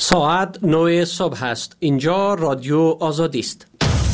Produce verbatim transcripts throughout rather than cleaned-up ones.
ساعت نه صبح است. اینجا رادیو آزادی است.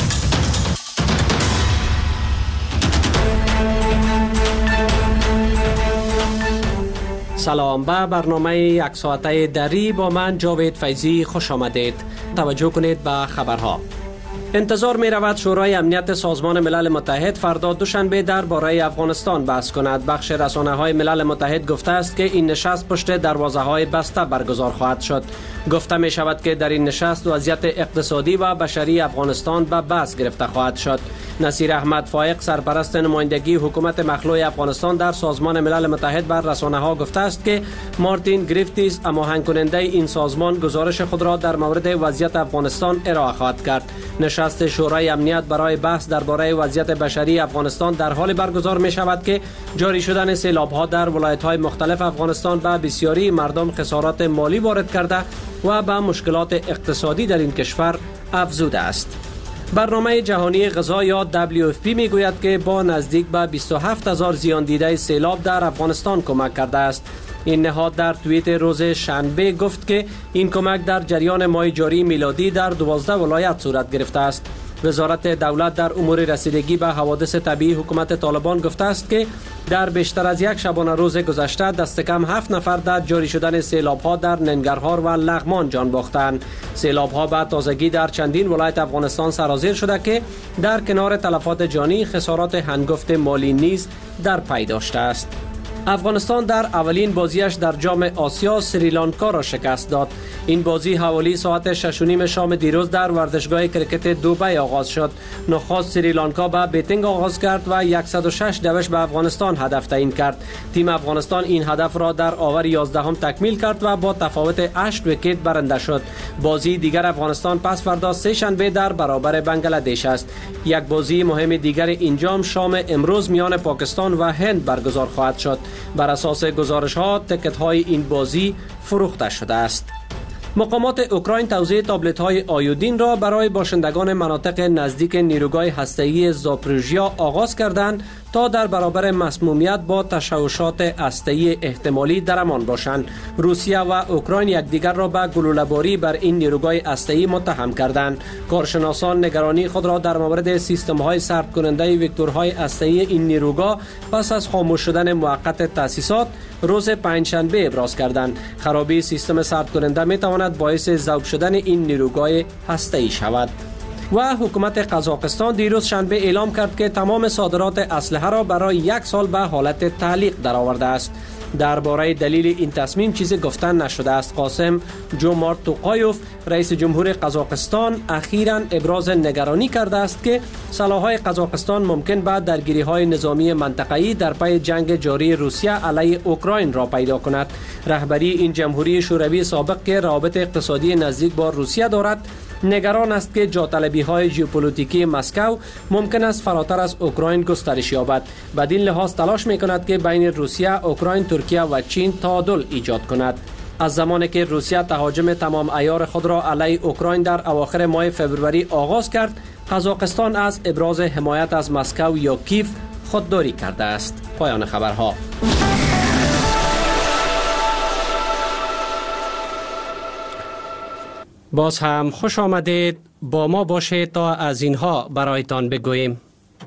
سلام، به برنامه یک ساعته دری با من جاوید فیضی خوش آمدید. توجه کنید به خبرها. انتظار می رود شورای امنیت سازمان ملل متحد فردا دوشنبه درباره افغانستان بحث کند. بخش رسانه های ملل متحد گفته است که این نشست پشت دروازه های بسته برگزار خواهد شد. گفته می شود که در این نشست وضعیت اقتصادی و بشری افغانستان به بحث گرفته خواهد شد. نصیر احمد فائق، سرپرست نمایندگی حکومت مخلوع افغانستان در سازمان ملل متحد، بر رسانه ها گفته است که مارتین گریفتیس، هماهنگ کننده این سازمان، گزارش خود را در مورد وضعیت افغانستان ارائه خواهد کرد. نشست شورای امنیت برای بحث درباره وضعیت بشری افغانستان در حال برگزار می شود که جاری شدن سیلاب ها در ولایت های مختلف افغانستان به بسیاری مردم خسارات مالی وارد کرده و به مشکلات اقتصادی در این کشور افزوده است. برنامه جهانی غذا یا دبلیو اف پی می گوید که با نزدیک به بیست و هفت هزار زیان دیده سیلاب در افغانستان کمک کرده است. این نهاد در توییت روز شنبه گفت که این کمک در جریان ماه جاری میلادی در دوازده ولایت صورت گرفته است. وزارت دولت در امور رسیدگی به حوادث طبیعی حکومت طالبان گفته است که در بیشتر از یک شبانه روز گذشته دست کم هفت نفر در جاری شدن سیلاب ها در ننگرهار و لغمان جان باختند. سیلاب ها به تازگی در چندین ولایت افغانستان سرازیر شده که در کنار تلفات جانی خسارات هنگفت مالی نیز در پی داشته است. افغانستان در اولین بازیش در جام آسیا سریلانکا را شکست داد. این بازی حوالی ساعت شش و نیم شام دیروز در ورزشگاه کرکت دبی آغاز شد. نخست سریلانکا به بیتینگ آغاز کرد و صد و شش دوش به افغانستان هدف تعیین کرد. تیم افغانستان این هدف را در آور یازدهم تکمیل کرد و با تفاوت هشت ویکت برنده شد. بازی دیگر افغانستان پس فردا سه شنبه در برابر بنگلادش است. یک بازی مهم دیگر این جام شام امروز میان پاکستان و هند برگزار خواهد شد. بر اساس گزارش ها تکت های این بازی فروخته شده است. مقامات اوکراین توزیع تابلت های آیودین را برای باشندگان مناطق نزدیک نیروگاه هسته‌ای زاپروژیا آغاز کردند تا در برابر مسمومیت با تشوشات هسته‌ای احتمالی درمان باشند. روسیه و اوکراین یکدیگر را به گلوله‌باری بر این نیروگاه هسته‌ای متهم کردند. کارشناسان نگرانی خود را در مورد سیستم‌های سرد کننده وکتورهای هسته‌ای این نیروگاه پس از خاموش شدن موقت تأسیسات روز پنجشنبه ابراز کردند. خرابی سیستم سرد کننده می‌تواند باعث ذوب شدن این نیروگاه هسته‌ای شود. و حکومت قزاقستان دیروز شنبه اعلام کرد که تمام صادرات اسلحه را برای یک سال به حالت تعلیق درآورده است. درباره دلیل این تصمیم چیزی گفتن نشده است. قاسم جومارت توقایوف، رئیس جمهور قزاقستان، اخیراً ابراز نگرانی کرده است که سلاح‌های قزاقستان ممکن به درگیری‌های نظامی منطقه‌ای در پی جنگ جاری روسیه علیه اوکراین را پیدا کند. رهبری این جمهوری شوروی سابق که روابط اقتصادی نزدیک با روسیه دارد، نگران است که جاطلبی‌های ژئوپلیتیکی مسکو ممکن است فراتر از اوکراین گسترش یابد. بدین لحاظ تلاش می‌کند که بین روسیه، اوکراین، ترکیه و چین تعادل ایجاد کند. از زمانی که روسیه تهاجم تمام عیار خود را علیه اوکراین در اواخر ماه فوریه آغاز کرد، قزاقستان از ابراز حمایت از مسکو یا کیف خودداری کرده است. پایان خبرها. باز هم خوش آمدید. با ما باشید تا از اینها برایتان بگوییم.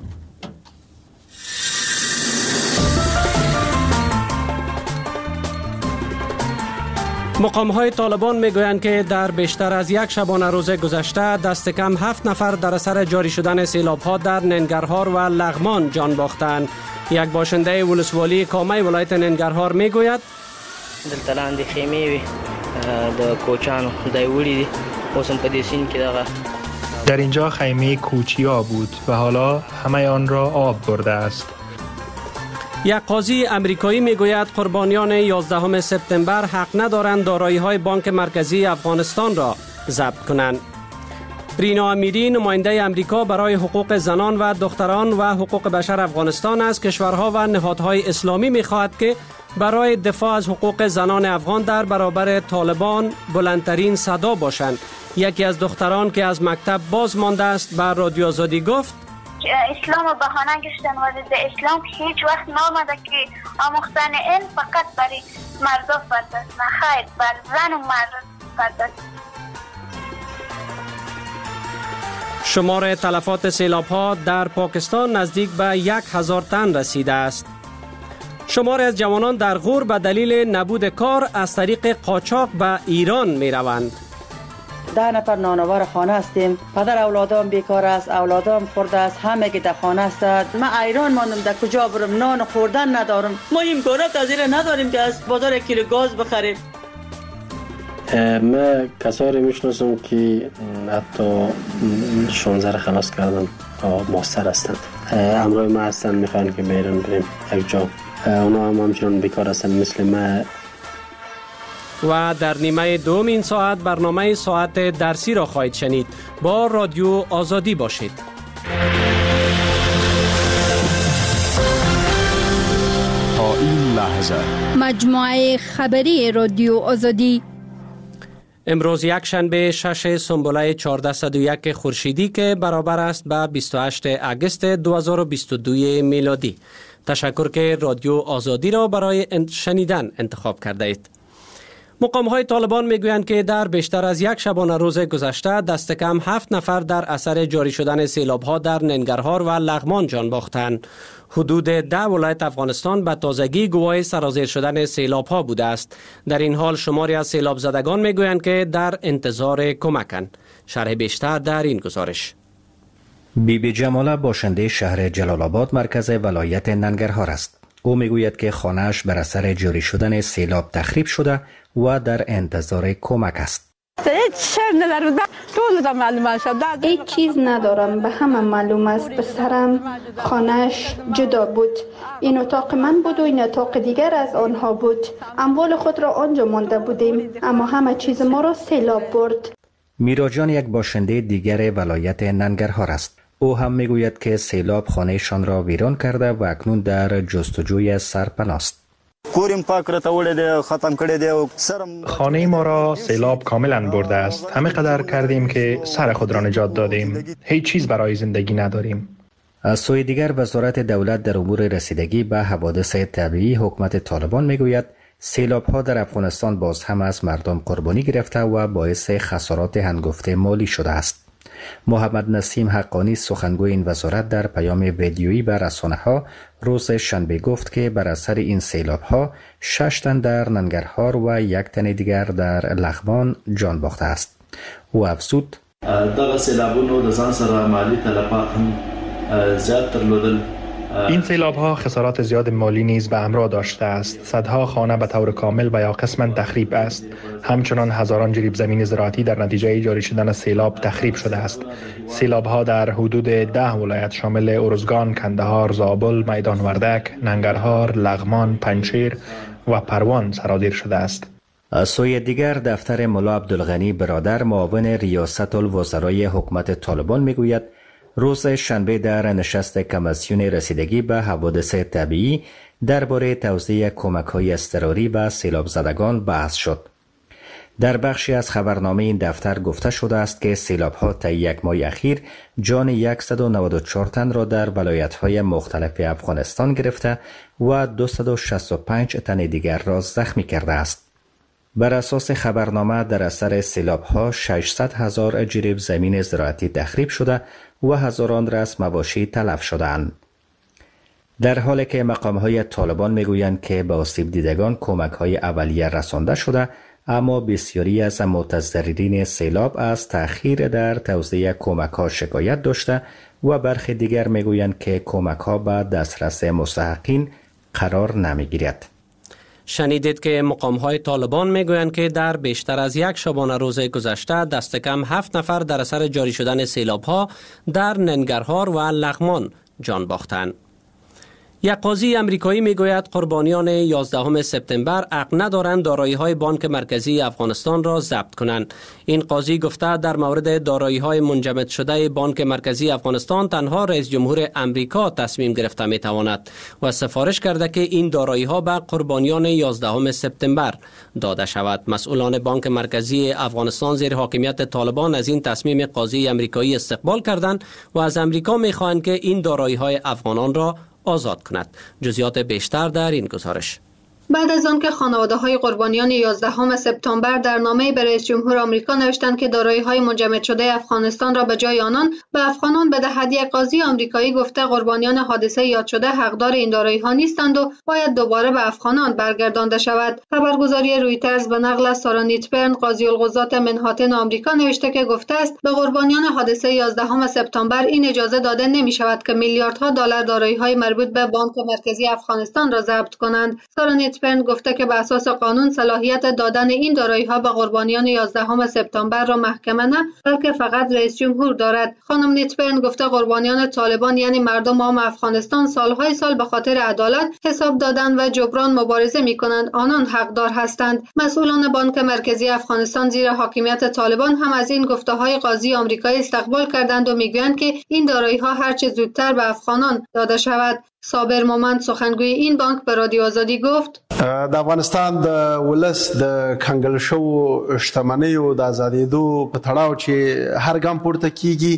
مقام‌های طالبان میگویند که در بیشتر از یک شبانه روز گذشته دست کم هفت نفر در اثر جاری شدن سیلاب‌ها در ننگرهار و لغمان جان باختند. یک باشنده ولسوالی کامه ولایت ننگرهار میگوید دلته لاندې خیمې وي د کوچانو دای وړي دي اوس هم په دې سیند کې دغه در اینجا خیمه کوچیا بود و حالا همه آن را آب برده است. یک قاضی امریکایی میگوید قربانیان یازدهم سپتامبر حق ندارند دارایی‌های بانک مرکزی افغانستان را ضبط کنند. رینا امیری، نماینده امریکا برای حقوق زنان و دختران و حقوق بشر افغانستان، از کشورها و نهادهای اسلامی می‌خواهد که برای دفاع از حقوق زنان افغان در برابر طالبان بلندترین صدا باشند. یکی از دختران که از مکتب باز مانده است بر رادیو آزادی گفت اسلام و بهانه گشتن و در اسلام هیچ وقت نامده که آموختن علم فقط برای مردا فرد است. نه خیر، بر زن و مرد مقدس. شمار تلفات سیلاب ها در پاکستان نزدیک به یک هزار تن رسیده است. شماری از جوانان در غور به دلیل نبود کار از طریق قاچاق به ایران می روند. ده نفر نانوار خانه هستیم. پدر اولادام بیکار است، اولادام خورده است، همه که در خانه است. من ایران ماندم، در کجا برم؟ نان خوردن ندارم. ما امکانات از این نداریم که از بازار یک کیلو گاز بخریم. من کسایی میشناسم که حتی شانزده خلاص کردن تا ماستر هستن. امروی ما هستن میخوان که بیرون بریم یک جا. اونا هم همچنان بیکار هستن مثل ما. و در نیمه دوم این ساعت برنامه ساعت درسی را خواهید شنید. با رادیو آزادی باشید. تا این لحظه مجموعه خبری رادیو آزادی. امروز یک شنبه شش سنبله چهارصد و یک خورشیدی که برابر است به بیست و هشت اگست دو هزار و بیست و دو میلادی. تشکر که رادیو آزادی را برای شنیدن انتخاب کرده اید. مقام‌های طالبان میگویند که در بیشتر از یک شبانه روز گذشته دست کم هفت نفر در اثر جاری شدن سیلاب‌ها در ننگرهار و لغمان جان باختند. حدود ده ولایت افغانستان به تازگی گواه سرازیر شدن سیلاب‌ها بوده است. در این حال شماری از سیلاب زدگان میگویند که در انتظار کمکند. شرح بیشتر در این گزارش. بی بی جماله باشنده شهر جلال آباد مرکز ولایت ننگرهار است. او میگوید که خانه‌اش بر اثر جاری شدن سیلاب تخریب شده و در انتظار کمک است. هیچ چیز ندارم، به همه معلوم است. پسرم خانه‌اش جدا بود. این اتاق من بود و این اتاق دیگر از آنها بود. اموال خود را آنجا مانده بودیم، اما همه چیز ما را سیلاب برد. میراجان یک باشنده دیگر ولایت ننگرهار است. او هم میگوید که سیلاب خانهشان را ویران کرده و اکنون در جستجوی سرپناه است. خانه ما را سیلاب کاملا برده است. همه قدر کردیم که سر خود را نجات دادیم. هیچ چیز برای زندگی نداریم. از سوی دیگر وزارت دولت در امور رسیدگی به حوادث طبیعی حکومت طالبان میگوید سیلاب ها در افغانستان باز هم از مردم قربانی گرفته و باعث خسارات هنگفته مالی شده است. محمد نسیم حقانی سخنگوی این وزارت در پیام ویدیویی به رسانه‌ها روز شنبه گفت که بر اثر این سیلاب‌ها شش تن در ننگرهار و یک تن دیگر در لغمان جان باخته است. او افزود: دغه سیلابونو د ځان سره مالی تلفات هم زیات درلودل. این سیلاب ها خسارات زیاد مالی نیز به همراه داشته است. صدها خانه به طور کامل و یا قسما تخریب است. همچنان هزاران جریب زمین زراعتی در نتیجه جاری شدن سیلاب تخریب شده است. سیلاب ها در حدود ده ولایت شامل ارزگان، کندهار، زابل، میدان وردک، ننگرهار، لغمان، پنجشیر و پروان سرازیر شده است. از سوی دیگر دفتر ملا عبدالغنی برادر معاون ریاست الوزرای حکومت طالبان میگوید روز شنبه در نشست کمیسیون رسیدگی به حوادث طبیعی درباره توزیع کمک‌های اضطراری به سیلاب زدگان بحث شد. در بخشی از خبرنامه این دفتر گفته شده است که سیلاب‌ها طی یک ماه اخیر جان صد و نود و چهار تن را در ولایت‌های مختلف افغانستان گرفته و دویست و شصت و پنج تن دیگر را زخمی کرده است. بر اساس خبرنامه در اثر سیلاب‌ها ششصد هزار جریب زمین زراعتی تخریب شده و هزاران رأس مواشی تلف شدند. در حالی که مقام‌های طالبان میگویند که به آسیب دیدگان کمک‌های اولیه رسانده شده، اما بسیاری از متضررین سیلاب از تأخیر در توزیع کمک‌ها شکایت داشته و برخی دیگر میگویند که کمک‌ها به دسترس مستحقین قرار نمی‌گیرد. شنیدید که مقام‌های طالبان میگویند که در بیشتر از یک شبانه روز گذشته دست کم هفت نفر در اثر جاری شدن سیلاب‌ها در ننگرهار و لغمان جان باختند. یک قاضی امریکایی میگوید قربانیان یازدهم سپتامبر حق ندارند دارایی‌های بانک مرکزی افغانستان را ضبط کنند. این قاضی گفته در مورد دارایی‌های منجمد شده بانک مرکزی افغانستان تنها رئیس جمهور امریکا تصمیم گرفته میتواند و سفارش کرده که این دارایی‌ها به قربانیان یازدهم سپتامبر داده شود. مسئولان بانک مرکزی افغانستان زیر حاکمیت طالبان از این تصمیم قاضی امریکایی استقبال کردند و از امریکا می‌خواهند که این دارایی‌های افغانان را آزاد کند. جزئیات بیشتر در این گزارش. بعد از آن که خانواده‌های قربانیان یازدهم سپتامبر در نامه‌ای به رئیس جمهور آمریکا نوشتند که دارایی‌های منجمد شده افغانستان را به جای آنان به افغانان بدهد، یک قاضی آمریکایی گفته قربانیان حادثه یاد شده حقدار این دارایی‌ها نیستند و باید دوباره به افغانان برگردانده شود. خبرگزاری رویترز به نقل از سارا نیتبرن، قاضی القضات منهاتن آمریکا نوشته که گفته است به قربانیان حادثه یازدهم سپتامبر این اجازه داده نمی‌شود که میلیاردها دلار دارایی‌های مربوط به بانک مرکزی افغانستان را ضبط کنند. سارا نیتبرن گفته که به اساس قانون صلاحیت دادن این دارایی‌ها به قربانیان یازدهم سپتامبر را محکمه نه بلکه فقط رئیس جمهور دارد. خانم نیتبرن گفته قربانیان طالبان یعنی مردم عام افغانستان سالهای سال به خاطر عدالت، حساب دادن و جبران مبارزه می‌کنند، آنان حقدار هستند. مسئولان بانک مرکزی افغانستان زیر حاکمیت طالبان هم از این گفته‌های قاضی آمریکایی استقبال کردند و می‌گویند که این دارایی‌ها هر چه زودتر به افغانان داده شود. صابر مومند سخنگوی این بانک به رادیو آزادی گفت د افغانستان د ولس د کنګل شو شتمنیو د آزادېدو په تړاو چې هر ګام پورته کیږي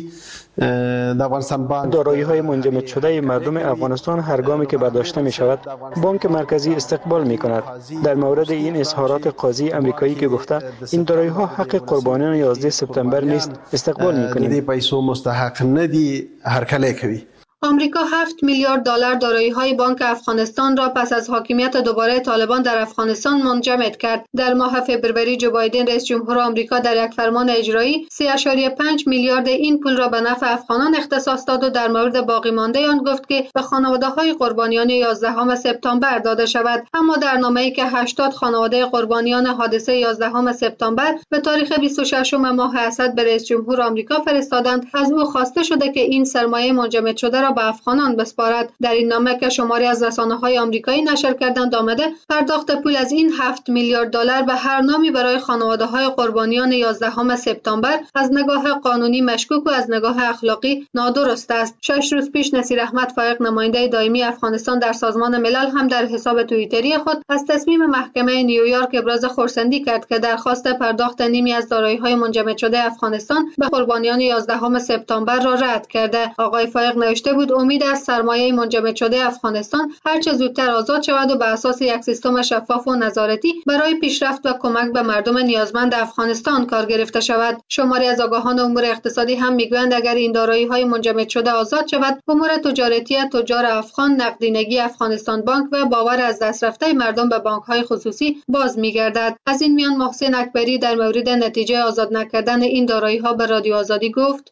د افغانستان بانک دارایی‌های منجمد شده مردم افغانستان هر گامی که برداشته می شود بانک مرکزی استقبال می کند. در مورد این اظهارات قاضی آمریکایی که گفته این دارایی‌ها حق قربانیان یازده سپتامبر نیست استقبال می کنیم. د پیسو مستحق ندی هر کله کوي. آمریکا هفت میلیارد دلار دارایی‌های بانک افغانستان را پس از حاکمیت دوباره طالبان در افغانستان منجمد کرد. در ماه فوریه جو بایدن رئیس جمهور آمریکا در یک فرمان اجرایی سه ممیز پنج میلیارد این پول را به نفع افغانان اختصاص داد و در مورد باقی مانده آن گفت که به خانواده‌های قربانیان یازدهم سپتامبر داده شود. اما در نامه‌ای که هشتاد خانواده قربانیان حادثه یازدهم سپتامبر به تاریخ بیست و ششم ماه اسد به رئیس جمهور آمریکا فرستادند، از او خواسته شده که این سرمایه منجمد شده را به افغانان بسپارد. در این نامه که شماری از رسانه‌های آمریکایی نشر کردند آمده پرداخت پول از این هفت میلیارد دلار به هر نامی برای خانواده‌های قربانیان یازدهم سپتامبر از نگاه قانونی مشکوک و از نگاه اخلاقی نادرست است. شش روز پیش نصیر احمد فائق نماینده دائمی افغانستان در سازمان ملل هم در حساب توییتری خود از تصمیم محکمه نیویورک ابراز خرسندی کرد که درخواست پرداخت نیمی از دارایی‌های منجمد شده افغانستان به قربانیان یازدهم سپتامبر را رد کرده. آقای فائق نوشته بود امید است سرمایه منجمد شده افغانستان هر چه زودتر آزاد شود و به اساس یک سیستم شفاف و نظارتی برای پیشرفت و کمک به مردم نیازمند افغانستان کار گرفته شود. شماری از آگاهان امور اقتصادی هم میگویند اگر این دارایی‌های منجمد شده آزاد شود، امور تجارتی تجار افغان، نقدینگی افغانستان بانک و باور از دست رفته مردم به بانک‌های خصوصی باز می‌گردد. از این میان محسن اکبری در مورد نتیجه آزاد نکردن این دارایی‌ها به رادیو آزادی گفت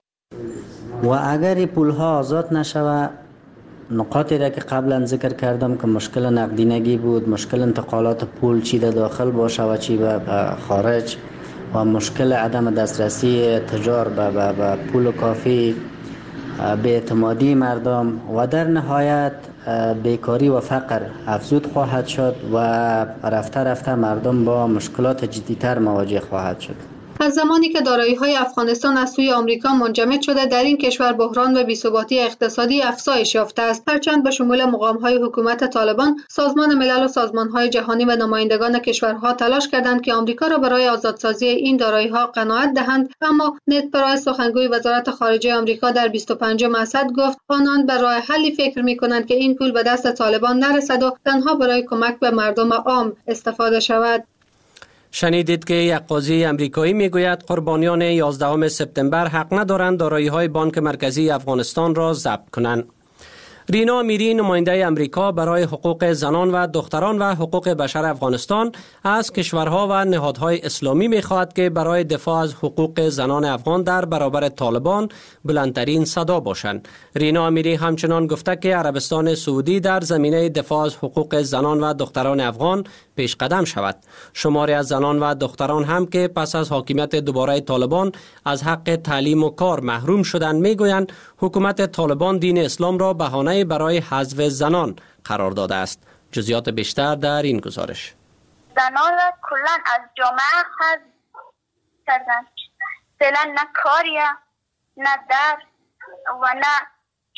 و اگر پولها آزاد نشود، نقاطی را که قبلا ذکر کردم که مشکل نقدینگی بود، مشکل انتقالات پول چی در داخل باشه و چی به خارج و مشکل عدم دسترسی تجار به, به, به پول کافی، بی‌اعتمادی مردم و در نهایت بیکاری و فقر افزود خواهد شد و رفته رفته مردم با مشکلات جدی‌تر مواجه خواهد شد. از زمانی که دارایی‌های افغانستان از سوی آمریکا منجمد شده در این کشور بحران و بی‌ثباتی اقتصادی افزایش یافته است. هرچند به شمول مقام‌های حکومت طالبان، سازمان ملل و سازمان‌های جهانی و نمایندگان کشورها تلاش کردند که آمریکا را برای آزادسازی این دارایی‌ها قناعت دهند، اما نت پرایس سخنگوی وزارت خارجه آمریکا در بیست و پنجم اسد گفت آنان به راه حلی فکر می‌کنند که این پول به دست طالبان نرسد و تنها برای کمک به مردم عام استفاده شود. شنیدید که یک قاضی امریکایی میگوید قربانیان یازدهم سپتامبر حق ندارند دارایی‌های بانک مرکزی افغانستان را ضبط کنند. رینا امیری نماینده امریکا برای حقوق زنان و دختران و حقوق بشر افغانستان از کشورها و نهادهای اسلامی می‌خواهد که برای دفاع از حقوق زنان افغان در برابر طالبان بلندترین صدا باشند. رینا امیری همچنان گفته که عربستان سعودی در زمینه دفاع از حقوق زنان و دختران افغان پیش قدم شود. شماری از زنان و دختران هم که پس از حاکمیت دوباره طالبان از حق تعلیم و کار محروم شدند میگویند حکومت طالبان دین اسلام را بهانه برای حذف زنان قرار داده است. جزئیات بیشتر در این گزارش. زنان را کلا از جامعه حذف کردند. فعلا نه کاریه، نه درس و نه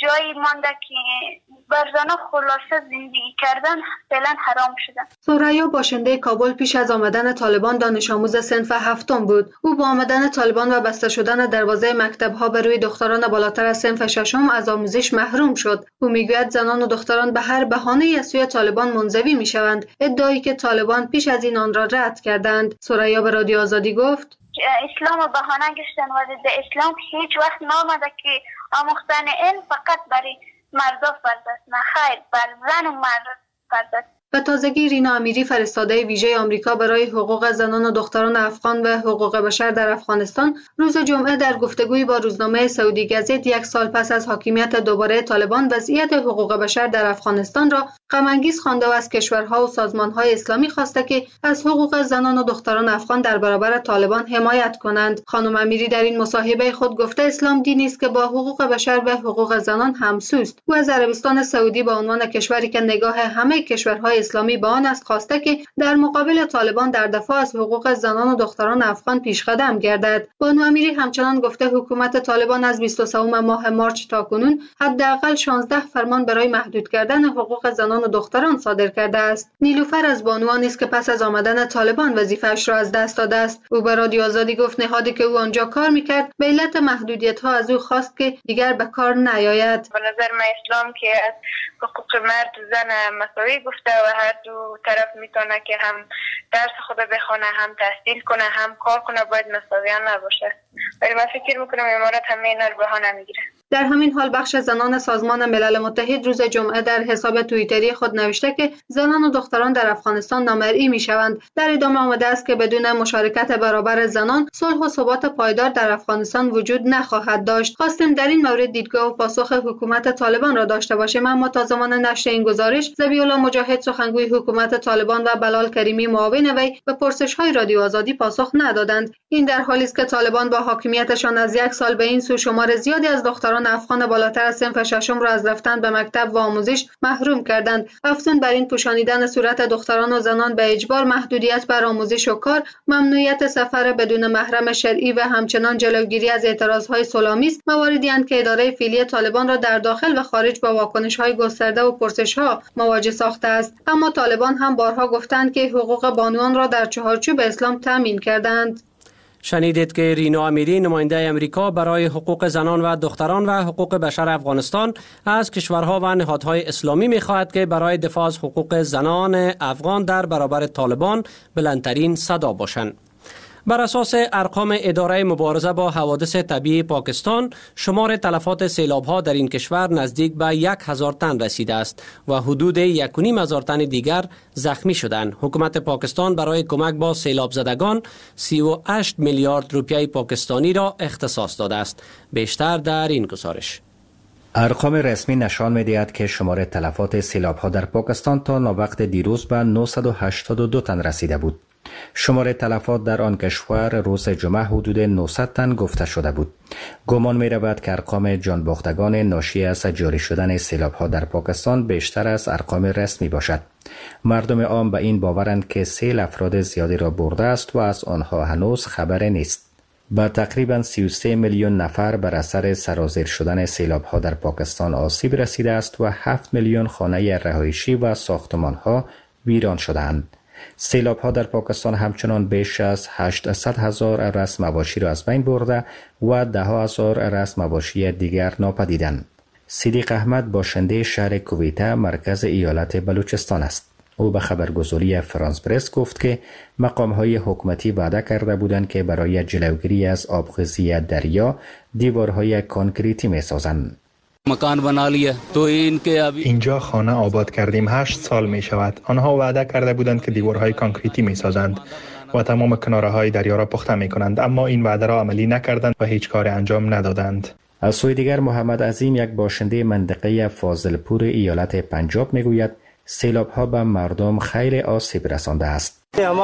جایی مانده که بر زنان خلاصه زندگی کردن فعلا حرام شده. ثریا باشنده کابل پیش از آمدن طالبان دانش آموز صنف هفتم بود. او با آمدن طالبان و بسته شدن دروازه مکتب‌ها بر روی دختران بالاتر از صنف ششم از آموزش محروم شد. او میگوید زنان و دختران به هر بهانه‌ای از سوی طالبان منزوی میشوند، ادعایی که طالبان پیش از این آن را رد کردند. ثریا به رادیو آزادی گفت: اسلام و بهانه گشتن و ضد اسلام هیچ وقت نآمده که آموختن علم فقط برای مردا فرض است، نه خیر، بر زن و مرد فرض است. به تازگی رینا امیری فرستاده ویژه آمریکا برای حقوق زنان و دختران افغان و حقوق بشر در افغانستان روز جمعه در گفتگویی با روزنامه سعودی گزیت یک سال پس از حاکمیت دوباره طالبان وضعیت حقوق بشر در افغانستان را غم انگیز خوانده و از کشورها و سازمانهای اسلامی خواسته که از حقوق زنان و دختران افغان در برابر طالبان حمایت کنند. خانم امیری در این مصاحبه خود گفته اسلام دینی است که با حقوق بشر و حقوق زنان همسوست. او از عربستان سعودی به عنوان کشوری که نگاه همه کشورهای اسلامی به آن است خواسته که در مقابل طالبان در دفاع از حقوق زنان و دختران افغان پیشقدم گردد. بانو امیری همچنان گفته حکومت طالبان از بیست و سوم ماه مارچ تا کنون حداقل شانزده فرمان برای محدود کردن حقوق زنان و دختران صادر کرده است. نیلوفر از بانوان است که پس از آمدن طالبان وظیفه‌اش را از دست داده است. او به رادیو آزادی گفت نهادی که او آنجا کار میکرد به علت محدودیت‌ها از او خواست که دیگر به کار نیاید. به نظر من اسلام که از حقوق مرد و زن مساوی گفته و هر دو طرف میتونه که هم درس خود بخونه، هم تحصیل کنه، هم کار کنه، باید مساویان نباشه. ولی من فکر میکنم امارات همه اینا رو بهانه میگیره. در همین حال بخش زنان سازمان ملل متحد روز جمعه در حساب توییتری خود نوشته که زنان و دختران در افغانستان نامرئی میشوند. در ادامه آمده است که بدون مشارکت برابر زنان صلح و ثبات پایدار در افغانستان وجود نخواهد داشت. خواستیم در این مورد دیدگاه و پاسخ حکومت طالبان را داشته باشیم، اما تا زمان نشر این گزارش ذبیح الله مجاهد سخنگوی حکومت طالبان و بلال کریمی معاون وی به پرسش‌های رادیو آزادی پاسخ ندادند. این در حالی است که طالبان با حاکمیتشان از یک سال به این سو شمار زیادی از دختران افغان بالاتر از صنف ششم را از رفتن به مکتب و آموزش محروم کردند. افزون بر این پوشانیدن صورت دختران و زنان به اجبار، محدودیت بر آموزش و کار، ممنوعیت سفر بدون محرم شرعی و همچنان جلوگیری از اعتراضهای صلح‌آمیز مواردی اند که اداره فعلی طالبان را در داخل و خارج با واکنش‌های گسترده و پرسش‌ها مواجه ساخته است. اما طالبان هم بارها گفتند که حقوق بانوان را در چهارچوب اسلام تامین کردند. شنیدید که رینا امیری نماینده امریکا برای حقوق زنان و دختران و حقوق بشر افغانستان از کشورها و نهادهای اسلامی می‌خواهد که برای دفاع از حقوق زنان افغان در برابر طالبان بلندترین صدا باشند. بر اساس ارقام اداره مبارزه با حوادث طبیعی پاکستان، شمار تلفات سیلاب‌ها در این کشور نزدیک به یک هزار تن رسیده است و حدود یک و نیم هزار تن دیگر زخمی شدند. حکومت پاکستان برای کمک با سیلاب زدگان سی و هشت میلیارد روپیه پاکستانی را اختصاص داده است. بیشتر در این گزارش. ارقام رسمی نشان می‌دهد که شمار تلفات سیلاب‌ها در پاکستان تا ناوقت دیروز به نهصد و هشتاد و دو تن رسیده بود. شمار تلفات در آن کشور روز جمعه حدود نهصد تن گفته شده بود. گمان می رود که ارقام جانباختگان ناشی از جاری شدن سیلاب‌ها در پاکستان بیشتر از ارقام رسمی باشد. مردم عام به این باورند که سیل افراد زیادی را برده است و از آنها هنوز خبری نیست. با تقریباً سی و سه میلیون نفر بر اثر سرازیر شدن سیلاب‌ها در پاکستان آسیب رسیده است و هفت میلیون خانه رهایشی و ساختمان‌ها ویران شدند. سیلاب ها در پاکستان همچنان بیش از هشتصد هزار رأس مواشی را از بین برده و ده هزار رأس مواشی دیگر ناپدیدند. صدیق احمد باشنده شهر کویته مرکز ایالت بلوچستان است. او به خبرگزاری فرانس پرس گفت که مقام های حکومتی وعده کرده بودند که برای جلوگیری از آبخوزی دریا دیوارهای کانکریتی می سازند. مکان بنا لیه تو این که اینجا خانه آباد کردیم، هشت سال می شود. آنها وعده کرده بودند که دیوارهای کانکریتی می سازند و تمام کناره های دریا را پخته می کنند، اما این وعده را عملی نکردند و هیچ کار انجام ندادند. از سوی دیگر محمد عظیم یک باشنده منطقه فاضلپور ایالت پنجاب می گوید سیلاب ها به مردم خیلی آسیب رسانده است.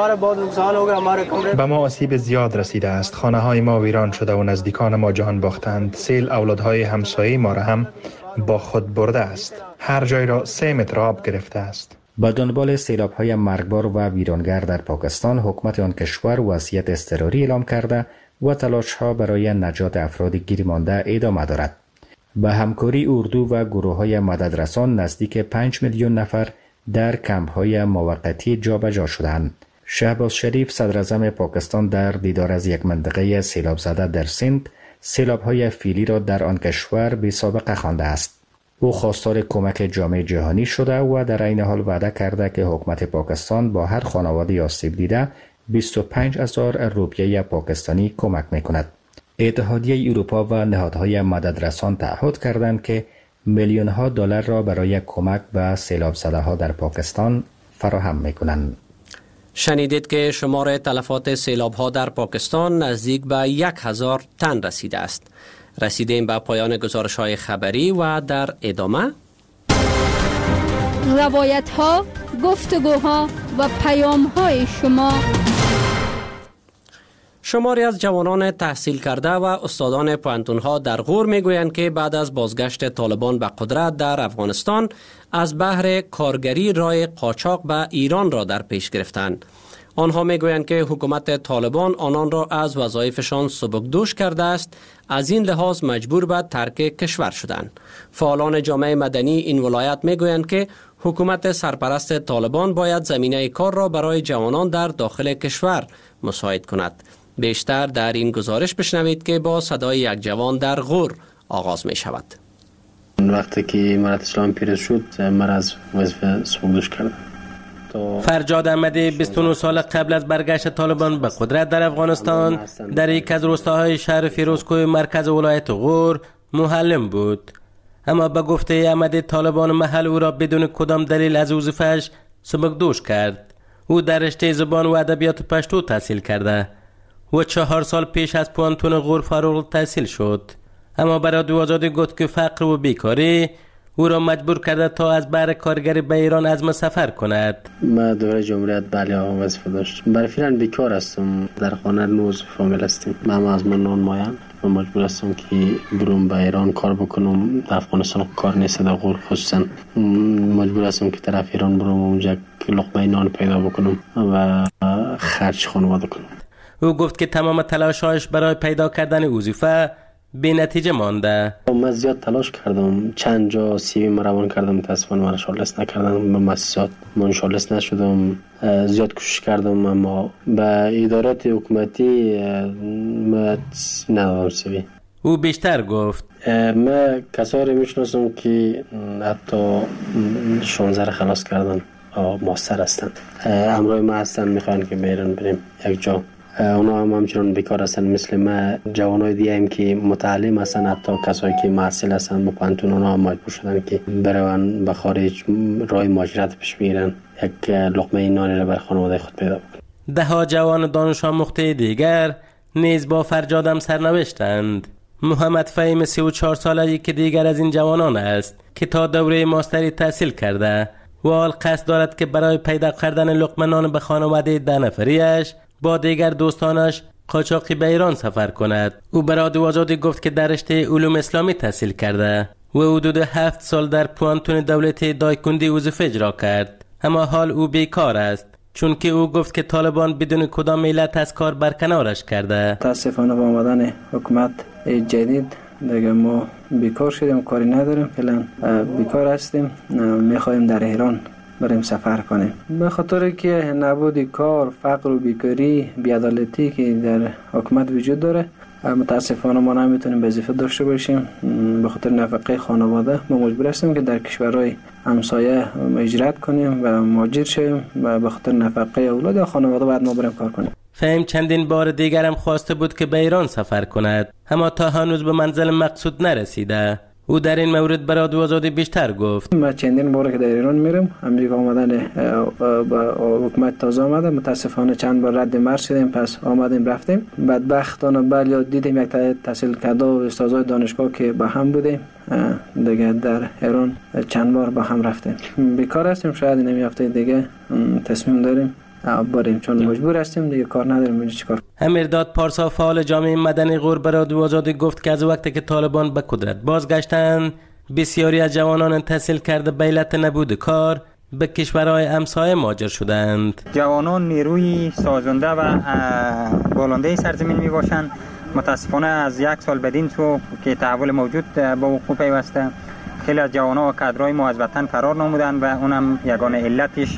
به ما آسیب زیاد رسیده است. خانه های ما ویران شده و نزدیکان ما جان باختند. سیل اولادهای همسایه ما را هم با خود برده است. هر جای را سه متر آب گرفته است. با دنبال سیلاب های مرگبار و ویرانگر در پاکستان، حکومت آن کشور وضعیت اضطراری اعلام کرده و تلاش ها برای نجات افراد گیر مانده ادامه دارد. به همکاری اردو و گروه های مددرسان نزدیک پنج میلیون نفر در کمپ های موقتی جابجا شدند. شهباز شریف صدر اعظم پاکستان در دیدار از یک منطقه سیلاب زده در سند سیلاب های فیلی را در آن کشور بی سابقه خوانده است. او خواستار کمک جامعه جهانی شده و در عین حال وعده کرده که حکومت پاکستان با هر خانواده آسیب دیده بیست و پنج هزار روپیه پاکستانی کمک میکند. اتحادیه اروپا و نهادهای مددرسان تعهد کردند که میلیون ها دلار را برای کمک به سیلاب زده ها در پاکستان فراهم میکنند. شنیدید که شمار تلفات سیلاب ها در پاکستان نزدیک به یک هزار تن رسیده است. رسیدیم به پایان گزارش های خبری و در ادامه روایت ها، گفتگوها و پیام های شما. شماری از جوانان تحصیل کرده و استادان پوهنتون‌ها در غور میگویند که بعد از بازگشت طالبان به قدرت در افغانستان از بحر کارگری راه قاچاق به ایران را در پیش گرفتند. آنها میگویند که حکومت طالبان آنان را از وظایفشان سبکدوش کرده است، از این لحاظ مجبور به ترک کشور شدند. فعالان جامعه مدنی این ولایت میگویند که حکومت سرپرست طالبان باید زمینه کار را برای جوانان در داخل کشور مساعد کند. بیشتر در این گزارش بشنوید که با صدای یک جوان در غور آغاز می شود. وقتی که امارت اسلامی پیروز شد من از وظیفه سبکدوش کردم. فرجاد احمدی بیست و نه سال قبل از برگشت طالبان به قدرت در افغانستان در یک از روستاهای شهر فیروزکوه مرکز ولایت غور معلم بود. اما به گفته احمدی طالبان محل او را بدون کدام دلیل از وظیفه‌اش سبکدوش کرد. او در رشته زبان و ادبیات پشتو تحصیل کرده و چهار سال پیش از پوهنتون غور فارغ التحصیل شد. اما برای دو آزادی گفت که فقر و بیکاری او را مجبور کرده تا از بحر کارگری به ایران عزم سفر کند. ما دوره جمهوریت بله وظیفه داشت. برای فعلا بیکار هستم. در خانه نوز فامیل هستیم. من از من نان مایان و مجبور هستم که برم به ایران کار بکنم. در افغانستان کار نیست در غور خصوصا. مجبور هستم که طرف ایران برم اونجا لقمه نان پیدا بکنم و خرج خانواده کنم. او گفت که تمام تلاش‌هایش برای پیدا کردن وظیفه بی نتیجه مانده. من زیاد تلاش کردم، چند جا سی وی روان کردم، متاسفانه من شالست نکردم، به مؤسسات من شالست نشدم. زیاد کوشش کردم اما به ادارات حکومتی من ندادم سی. او بیشتر گفت من کسایی میشناسم که حتی شانزده خلاص کردن ماستر هستند. امروز ما هستن میخوان که بیرون بریم یک جا. اونا هم همچنان بیکار هستن مثل ما. جوانای دیگه هم که متعلم هستن، حتی کسایی که محصل هستن با پانتون، اونا هم مجبور شدن که برون به خارج راه مهاجرت پیش بگیرن، یک لقمه نانی را بر خانواده خود پیدا بکنن. ده ها جوان دانش آموخته دیگر نیز با فرجادم سرنوشتند. محمد فهیم سی و چهار ساله‌ای که دیگر از این جوانان است که تا دوره ماستری تحصیل کرده و حال قصد دارد که برای پیدا کردن لقمه نان به خانواده ده نفریش با دیگر دوستانش قاچاقی به ایران سفر کند. او برای رادیو آزادی گفت که در رشته علوم اسلامی تحصیل کرده و حدود هفت سال در پوهنتون دولتی دایکندی وظیفه اجرا کرد، اما حال او بیکار است، چون که او گفت که طالبان بدون کدام علت از کار برکنارش کرده. متاسفانه با آمدن حکومت جدید دیگه ما بیکار شدیم، کاری نداریم، فعلا بیکار هستیم. میخوایم در ایران بریم سفر کنیم. به خاطر که نبود کار، فقر و بیکاری، بی‌عدالتی که در حکومت وجود داره، متاسفانه ما نمیتونیم وظیفه داشته باشیم. به خاطر نفقه خانواده ما مجبور هستیم که در کشورهای همسایه هجرت کنیم و مهاجر شویم و به خاطر نفقه اولاد و خانواده بعد ما بریم کار کنیم. فهم چندین بار دیگر هم خواسته بود که به ایران سفر کند، اما تا هنوز به منزل مقصود نرسیده. او در این مورد برای رادیو آزادی بیشتر گفت. ما چندین بار که در ایران میرم، امریکا آمدن با حکومت تازه آمده، متاسفانه چند بار رد مرز شدیم، پس آمدیم رفتیم. بدبختانه بله دیدیم یک تحصیل کرده و استادای دانشگاه که با هم بودیم، دیگه در ایران چند بار با هم رفتیم. بیکار هستیم، شاید این هفته دیگه تصمیم داریم بریم، چون مجبور هستیم دیگه، کار نداریم اینجا چیکار. امیرداد پارسا فعال جامعه مدنی غور به رادیو آزادی گفت که از وقتی که طالبان به قدرت بازگشتند، بسیاری از جوانان تحصیل کرده به علت نبود کار به کشورهای همسایه مهاجر شدند. جوانان نیروی سازنده و بالنده سرزمین می باشند متاسفانه از یک سال بدین سو که تحول موجود به وقوع پیوسته، خیلی از جوانان و کادرای ما از وطن فرار نمودند و اونم یگانه علتش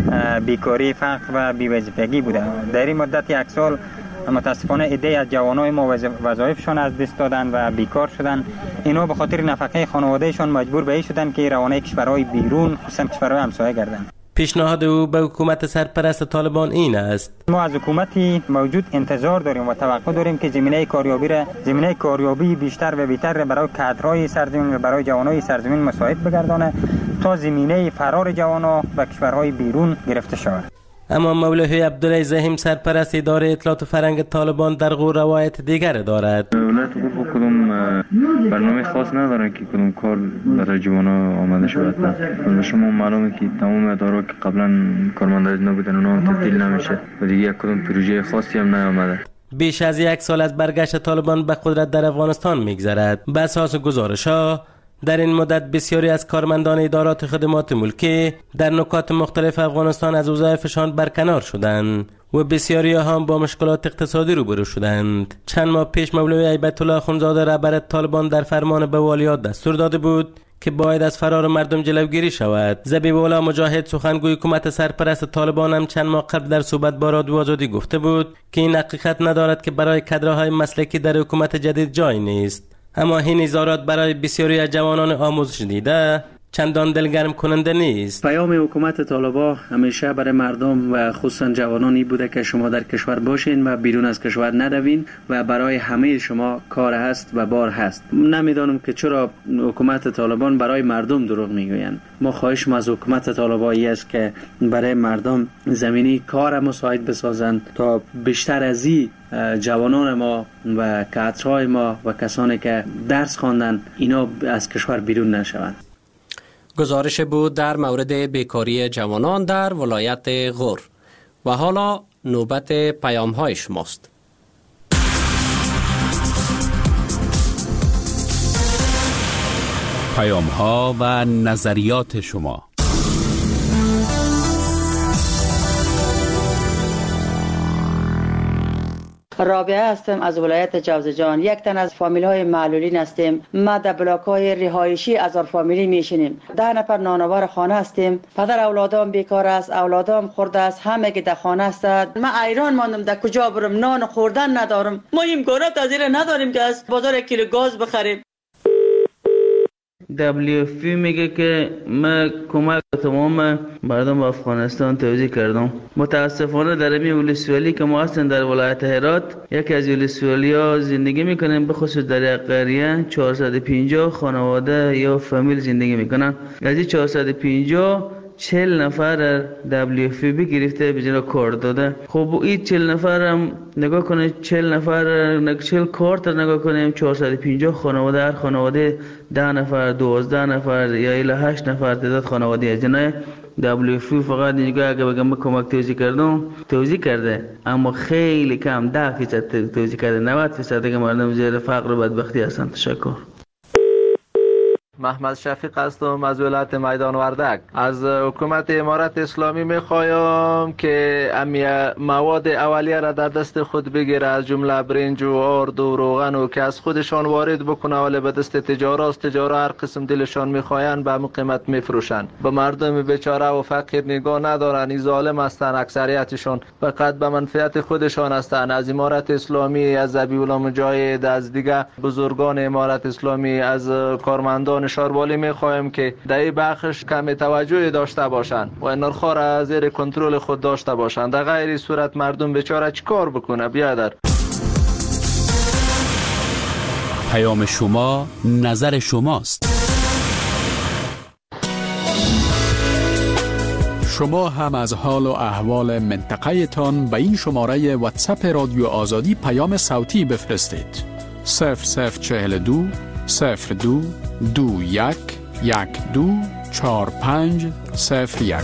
بیکاری، فقر و بی‌وظیفگی بوده. در این مدت یک سال متاسفانه عده از جوانای ما وظایفشان از دست دادن و بیکار شدن. اینا به خاطر نفقه خانوادهشان مجبور به این شدن که روانه کشورهای بیرون، خصوصا کشورهای همسایه گردند. پیشنهاد او به حکومت سرپرست طالبان این است: ما از حکومتی موجود انتظار داریم و توقع داریم که زمینه کاریابی را زمینه کاریابی بیشتر و بهتر برای کادرهای سرزمین و برای جوانای سرزمین مساعد بگردانه تا زمینه فرار جوانان به کشورهای بیرون گرفته شود. اما مولوی عبدالله زحیم سرپرست اداره اطلاعات و فرهنگ طالبان در غور روایت دیگر دارد. ولایت غور کدوم برنامه خاص ندارن که کدوم کار برای جوانان آماده شود. به شما معلومه که تمام ادارات که قبلا کارمندای نبودن اونها تبدیل نمیشه و دیگه یک کدوم پروژه خاصی هم نیامده. بیش از یک سال از برگشت طالبان به قدرت در افغانستان میگذرد. بر اساس گزارش‌ها در این مدت بسیاری از کارمندان ادارات خدمات ملکی در نکات مختلف افغانستان از وظایفشان برکنار شدند و بسیاری هم با مشکلات اقتصادی روبرو شدند. چند ماه پیش مولوی هیبت الله اخوندزاده رهبر طالبان در فرمان به والیات دستور داده بود که باید از فرار مردم جلوگیری شود. ذبیح الله مجاهد سخنگوی حکومت سرپرست طالبان هم چند ماه قبل در صحبت با رادیو آزادی گفته بود که این حقیقت ندارد که برای کادرهای مسلکی در حکومت جدید جای نیست. اما این اظهارات برای بسیاری از جوانان آموزش دیده چندان دلگرم کننده نیست. پیام حکومت طالبان همیشه برای مردم و خصوصا جوانانی بوده که شما در کشور باشین و بیرون از کشور ندوین و برای همه شما کار هست و بار هست. نمیدانم که چرا حکومت طالبان برای مردم دروغ میگویند. ما خواهش ما از حکومت طالبان است که برای مردم زمینی کار مساعد بسازند تا بیشتر از این جوانان ما و کادرهای ما و کسانی که درس خواندن اینا از کشور بیرون نشوند. گزارش بود در مورد بیکاری جوانان در ولایت غور. و حالا نوبت پیام های شماست. پیام ها و نظریات شما. رابعه هستم از ولایت جوزجان. یک تن از فامیل های معلولین هستیم. ما در بلاک های رهایشی هزار فامیلی میشینیم. ده نفر نانوار خانه هستیم. پدر اولادام بیکار است، اولادام خورده است، همه که در خانه است. من ایران ماندم، در کجا برم؟ نان خوردن ندارم. ما امکانات از این نداریم که از بازار یک کیلو گاز بخریم. دبلیو اف پی میگه که من کمک تمام مردم افغانستان توزیع کردم. متاسفانه در این ولسوالی که ما هستیم در ولایت هرات، یکی از ولسوالی ها زندگی میکنیم، به خصوص در یک قریه چهارصد و پنجاه خانواده یا فامیل زندگی میکنن. از این چهارصد و پنجاه چهل نفر دبلیو اف پی گرفته به جنا کار داده. خب این چهل نفر هم نگاه کنید، چهل نفر چهل کارت نگاه کنیم، چهارصد و پنجاه خانواده، هر خانواده ده نفر، دوازده نفر یا الی هشت نفر تعداد خانواده از جنای دبلیو اف پی فقط اینجا اگه بگم کمک توزیع کردم توزیع کرده، اما خیلی کم، ده فیصد توزیع کرده. نود فیصد که مردم زیر فقر و بدبختی هستند. تشکر. محمد شفیق هستم از ولایت میدان وردک. از حکومت امارت اسلامی میخوایم که امی مواد اولیه را در دست خود بگیره، از جمله برنج و آرد و روغن و که از خودشان وارد بکنه، ولی به دست تجار است. تجار هر قسم دلشان میخواین به همون قیمت میفروشن. به مردم بیچاره و فقیر نگاه ندارن. این ظالم هستن، اکثریتشون فقط به منفعت خودشان هستن. از امارت اسلامی، از ذبیح الله مجاهد، از دیگه بزرگان امارت اسلامی، از کارمندان شاروالی میخوایم که در این بخش کم توجهی داشته باشند و نرخ‌ها را زیر کنترل خود داشته باشند. در غیر صورت مردم بیچاره چیکار بکنه؟ بیادر. پیام شما نظر شماست. شما هم از حال و احوال منطقه تان به این شماره واتساپ رادیو آزادی پیام صوتی بفرستید. صفر صفر چهل و دو صفر دو دو یک یک دو چهار پنج صفر یک.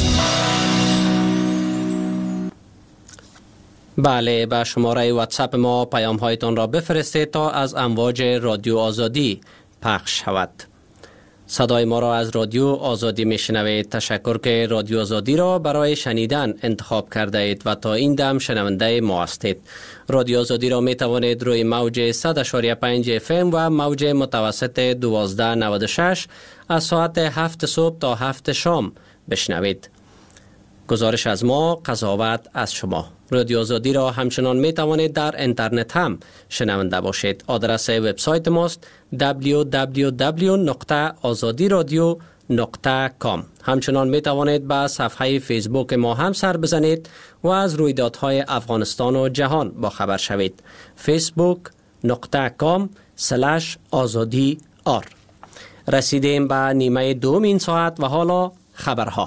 بله، به شماره واتساپ ما پیام هایتان را بفرستید تا از امواج رادیو آزادی پخش شود. صدای ما را از رادیو آزادی میشنوید. تشکر که رادیو آزادی را برای شنیدن انتخاب کرده اید و تا این دم شنونده ما هستید. رادیو آزادی را می توانید روی موج صد و پنج اف ام و موج متوسط دوازده نود و شش از ساعت هفت صبح تا هفت شام بشنوید. گزارش از ما، قضاوت از شما. رادیو آزادی را همچنان می توانید در اینترنت هم شنونده باشید. آدرس وبسایت ماست دبلیو دبلیو دبلیو نقطه آزادی رادیو نقطه کام. همچنان می توانید به صفحه فیسبوک ما هم سر بزنید و از رویدادهای افغانستان و جهان با خبر شوید. فیسبوک نقطه کام سلش آزادی آر. رسیدیم به نیمه دوم این ساعت و حالا خبرها.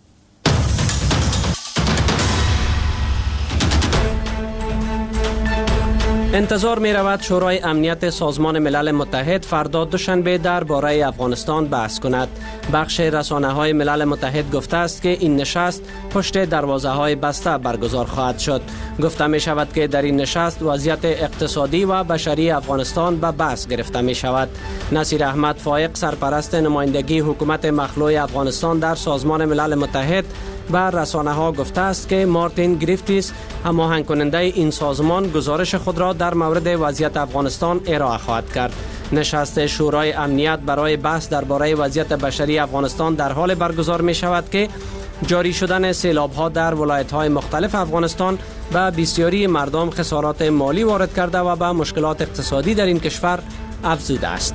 انتظار می رود شورای امنیت سازمان ملل متحد فردا دوشنبه درباره افغانستان بحث کند. بخش رسانه های ملل متحد گفته است که این نشست پشت دروازه های بسته برگزار خواهد شد. گفته می شود که در این نشست وضعیت اقتصادی و بشری افغانستان به بحث گرفته می شود. نصیر احمد فائق، سرپرست نمایندگی حکومت مخلوع افغانستان در سازمان ملل متحد، بر رسانه ها گفته است که مارتین گریفتیس، هماهنگ کننده این سازمان، گزارش خود را در مورد وضعیت افغانستان ارائه خواهد کرد. نشست شورای امنیت برای بحث درباره وضعیت بشری افغانستان در حال برگزار می شود که جاری شدن سیلاب ها در ولایت های مختلف افغانستان به بسیاری مردم خسارات مالی وارد کرده و به مشکلات اقتصادی در این کشور افزوده است.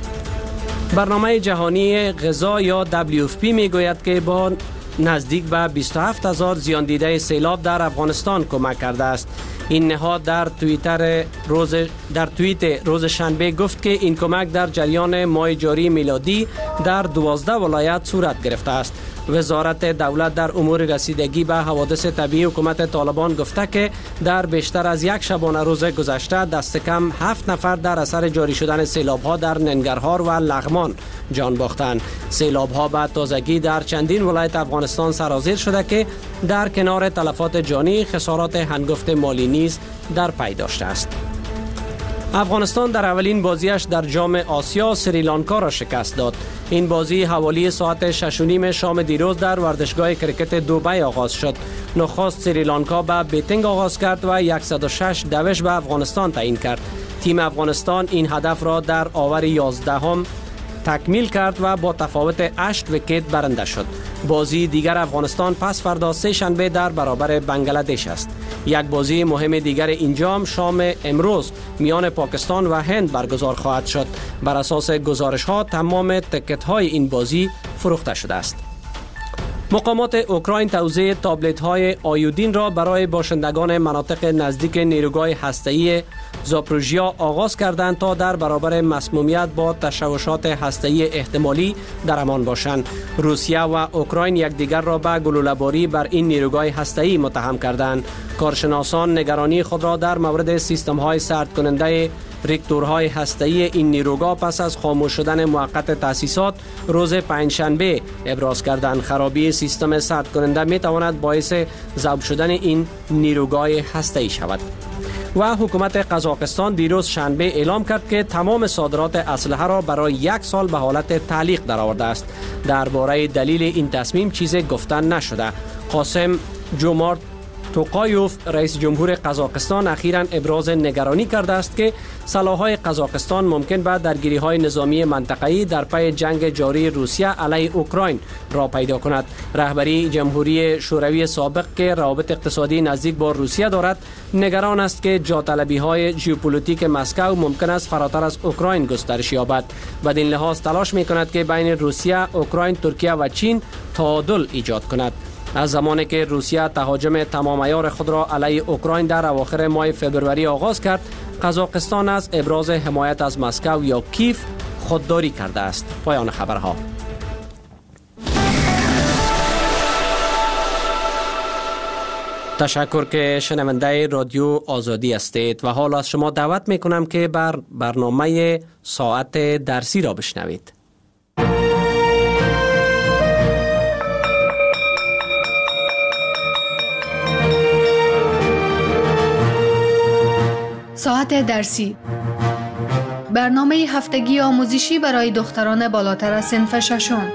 برنامه جهانی غذا یا دبلیو اف پی می گوید که با نزدیک به بیست و هفت هزار زیان دیده سیلاب در افغانستان کمک کرده است. این نهاد در توییتر روز در توییت روز شنبه گفت که این کمک در جریان ماه جاری میلادی در دوازده ولایت صورت گرفته است. وزارت دولت در امور رسیدگی به حوادث طبیعی حکومت طالبان گفته که در بیشتر از یک شبانه روز گذشته دست کم هفت نفر در اثر جاری شدن سیلاب‌ها در ننگرهار و لغمان جان باختند. سیلاب‌ها به تازگی در چندین ولایت افغانستان سرازیر شده که در کنار تلفات جانی خسارات هنگفت مالی نیز در پی داشته است. افغانستان در اولین بازیش در جام آسیا سریلانکا را شکست داد. این بازی حوالی ساعت شش و نیم شام دیروز در ورزشگاه کرکت دبی آغاز شد. نخست سریلانکا به بیتینگ آغاز کرد و صد و شش دوش به افغانستان تعیین کرد. تیم افغانستان این هدف را در آور یازدهم تکمیل کرد و با تفاوت هشت ویکت برنده شد. بازی دیگر افغانستان پس فردا سه شنبه در برابر بنگلادش است. یک بازی مهم دیگر اینجام شام امروز میان پاکستان و هند برگزار خواهد شد. بر اساس گزارش ها تمام تکت های این بازی فروخته شده است. مقامات اوکراین توزیع تابلت های آیودین را برای باشندگان مناطق نزدیک نیروگاه هسته‌ای زاپروژیا آغاز کردند تا در برابر مسمومیت با تشوشات هسته‌ای احتمالی در امان باشند. روسیه و اوکراین یکدیگر را به گلوله‌باری بر این نیروگاه هسته‌ای متهم کردند. کارشناسان نگرانی خود را در مورد سیستم های سرد کننده ریکتورهای هسته‌ای این نیروگاه پس از خاموش شدن موقت تأسیسات روز پنجشنبه ابراز کردند. خرابی سیستم سرد کننده می تواند باعث ضبط شدن این نیروگاه هسته‌ای شود. و حکومت قزاقستان دیروز شنبه اعلام کرد که تمام صادرات اسلحه را برای یک سال به حالت تعلیق درآورده است. درباره دلیل این تصمیم چیزی گفتن نشده. قاسم جومارت توقایوف رئیس جمهور قزاقستان اخیراً ابراز نگرانی کرده است که سلاح‌های قزاقستان ممکن به درگیری‌های نظامی منطقه‌ای در پی جنگ جاری روسیه علیه اوکراین را پیدا کند. رهبری جمهوری شوروی سابق که روابط اقتصادی نزدیک با روسیه دارد، نگران است که جاطلبی‌های ژئوپلیتیک مسکو ممکن است فراتر از اوکراین گسترش یابد. بدین لحاظ تلاش می‌کند که بین روسیه، اوکراین، ترکیه و چین تعادل ایجاد کند. از زمانی که روسیه تهاجم تمام عیار خود را علیه اوکراین در اواخر ماه فبروری آغاز کرد، قزاقستان از ابراز حمایت از مسکو یا کیف خودداری کرده است. پایان خبرها. تشکر که شنونده رادیو آزادی هستید و حال از شما دعوت می کنم که بر برنامه ساعت درسی را بشنوید. ساعت درسی برنامه هفتگی آموزشی برای دختران بالاتر از صنف ششم.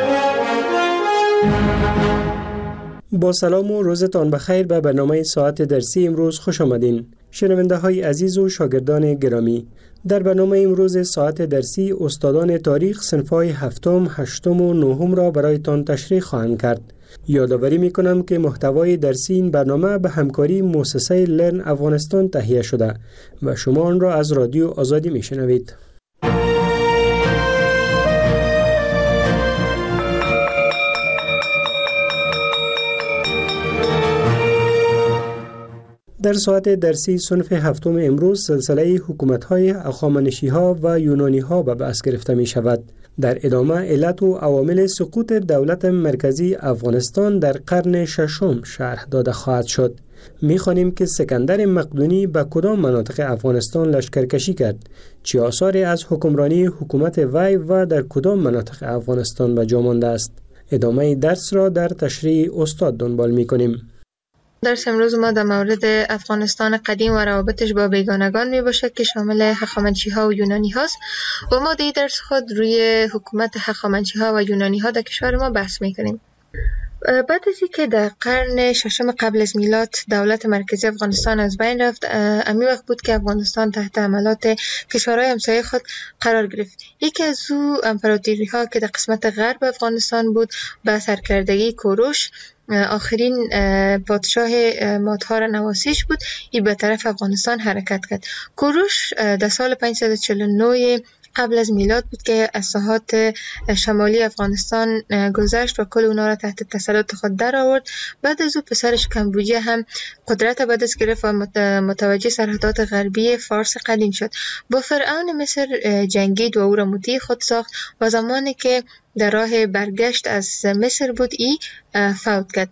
با سلام و روزتان بخیر به برنامه ساعت درسی امروز خوش آمدین. شنونده های عزیز و شاگردان گرامی، در برنامه امروز ساعت درسی استادان تاریخ صنف‌های هفتم، هشتم و نهم را برایتان تشریح خواهند کرد. یادآوری می‌کنم که محتوای درسی این برنامه به همکاری مؤسسه لرن افغانستان تهیه شده و شما آن را از رادیو آزادی می‌شنوید. در ساعت درسی صنف هفتم امروز سلسله حکومت‌های هخامنشی‌ها و یونانی‌ها به بحث گرفته می‌شود. در ادامه علت و عوامل سقوط دولت مرکزی افغانستان در قرن ششم شرح داده خواهد شد. می‌خوانیم که اسکندر مقدونی به کدام مناطق افغانستان لشکرکشی کرد، چه آثاری از حکمرانی حکومت وی و در کدام مناطق افغانستان به جا مانده است. ادامه درس را در تشریح استاد دنبال می‌کنیم. درس امروز ما در مورد افغانستان قدیم و روابطش با بیگانگان می باشد که شامل هخامنشی ها و یونانی هاست و ما در درس خود روی حکومت هخامنشی ها و یونانی ها در کشور ما بحث می کنیم. بعد از اینکه در قرن ششم قبل از میلاد دولت مرکزی افغانستان از بین رفت، امی وقت بود که افغانستان تحت حملات کشورهای همسایه خود قرار گرفت. یکی از او امپراتوری ها که در قسمت غرب افغانستان بود به سرکردگی کوروش، آخرین پادشاه مادها را نواسیش بود، ای به طرف افغانستان حرکت کرد. کوروش در سال پانصد و چهل و نه قبل از میلاد بود که از ساحات شمالی افغانستان گذشت و کل اونا را تحت تسلط خود در آورد. بعد از او پسرش کمبوجیه هم قدرت به دست گرفت و متوجه سرحدات غربی فارس قدیم شد. با فرعون مصر جنگید و او را مطیع خود ساخت و زمانی که در راه برگشت از مصر بود ای فوت کرد.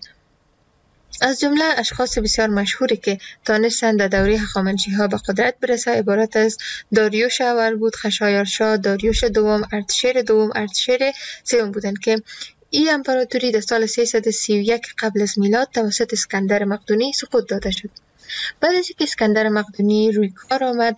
از جمله اشخاص بسیار مشهوری که تانستند در دوره هخامنشی ها به قدرت برسه عبارت از داریوش اول بود، خشایارشا، داریوش دوم، ارتشیر دوم، ارتشیر سوم بودند که این امپراتوری در سال سیصد و سی و یک قبل از میلاد توسط اسکندر مقدونی سقوط داده شد. بعد از اینکه اسکندر مقدونی روی کار آمد،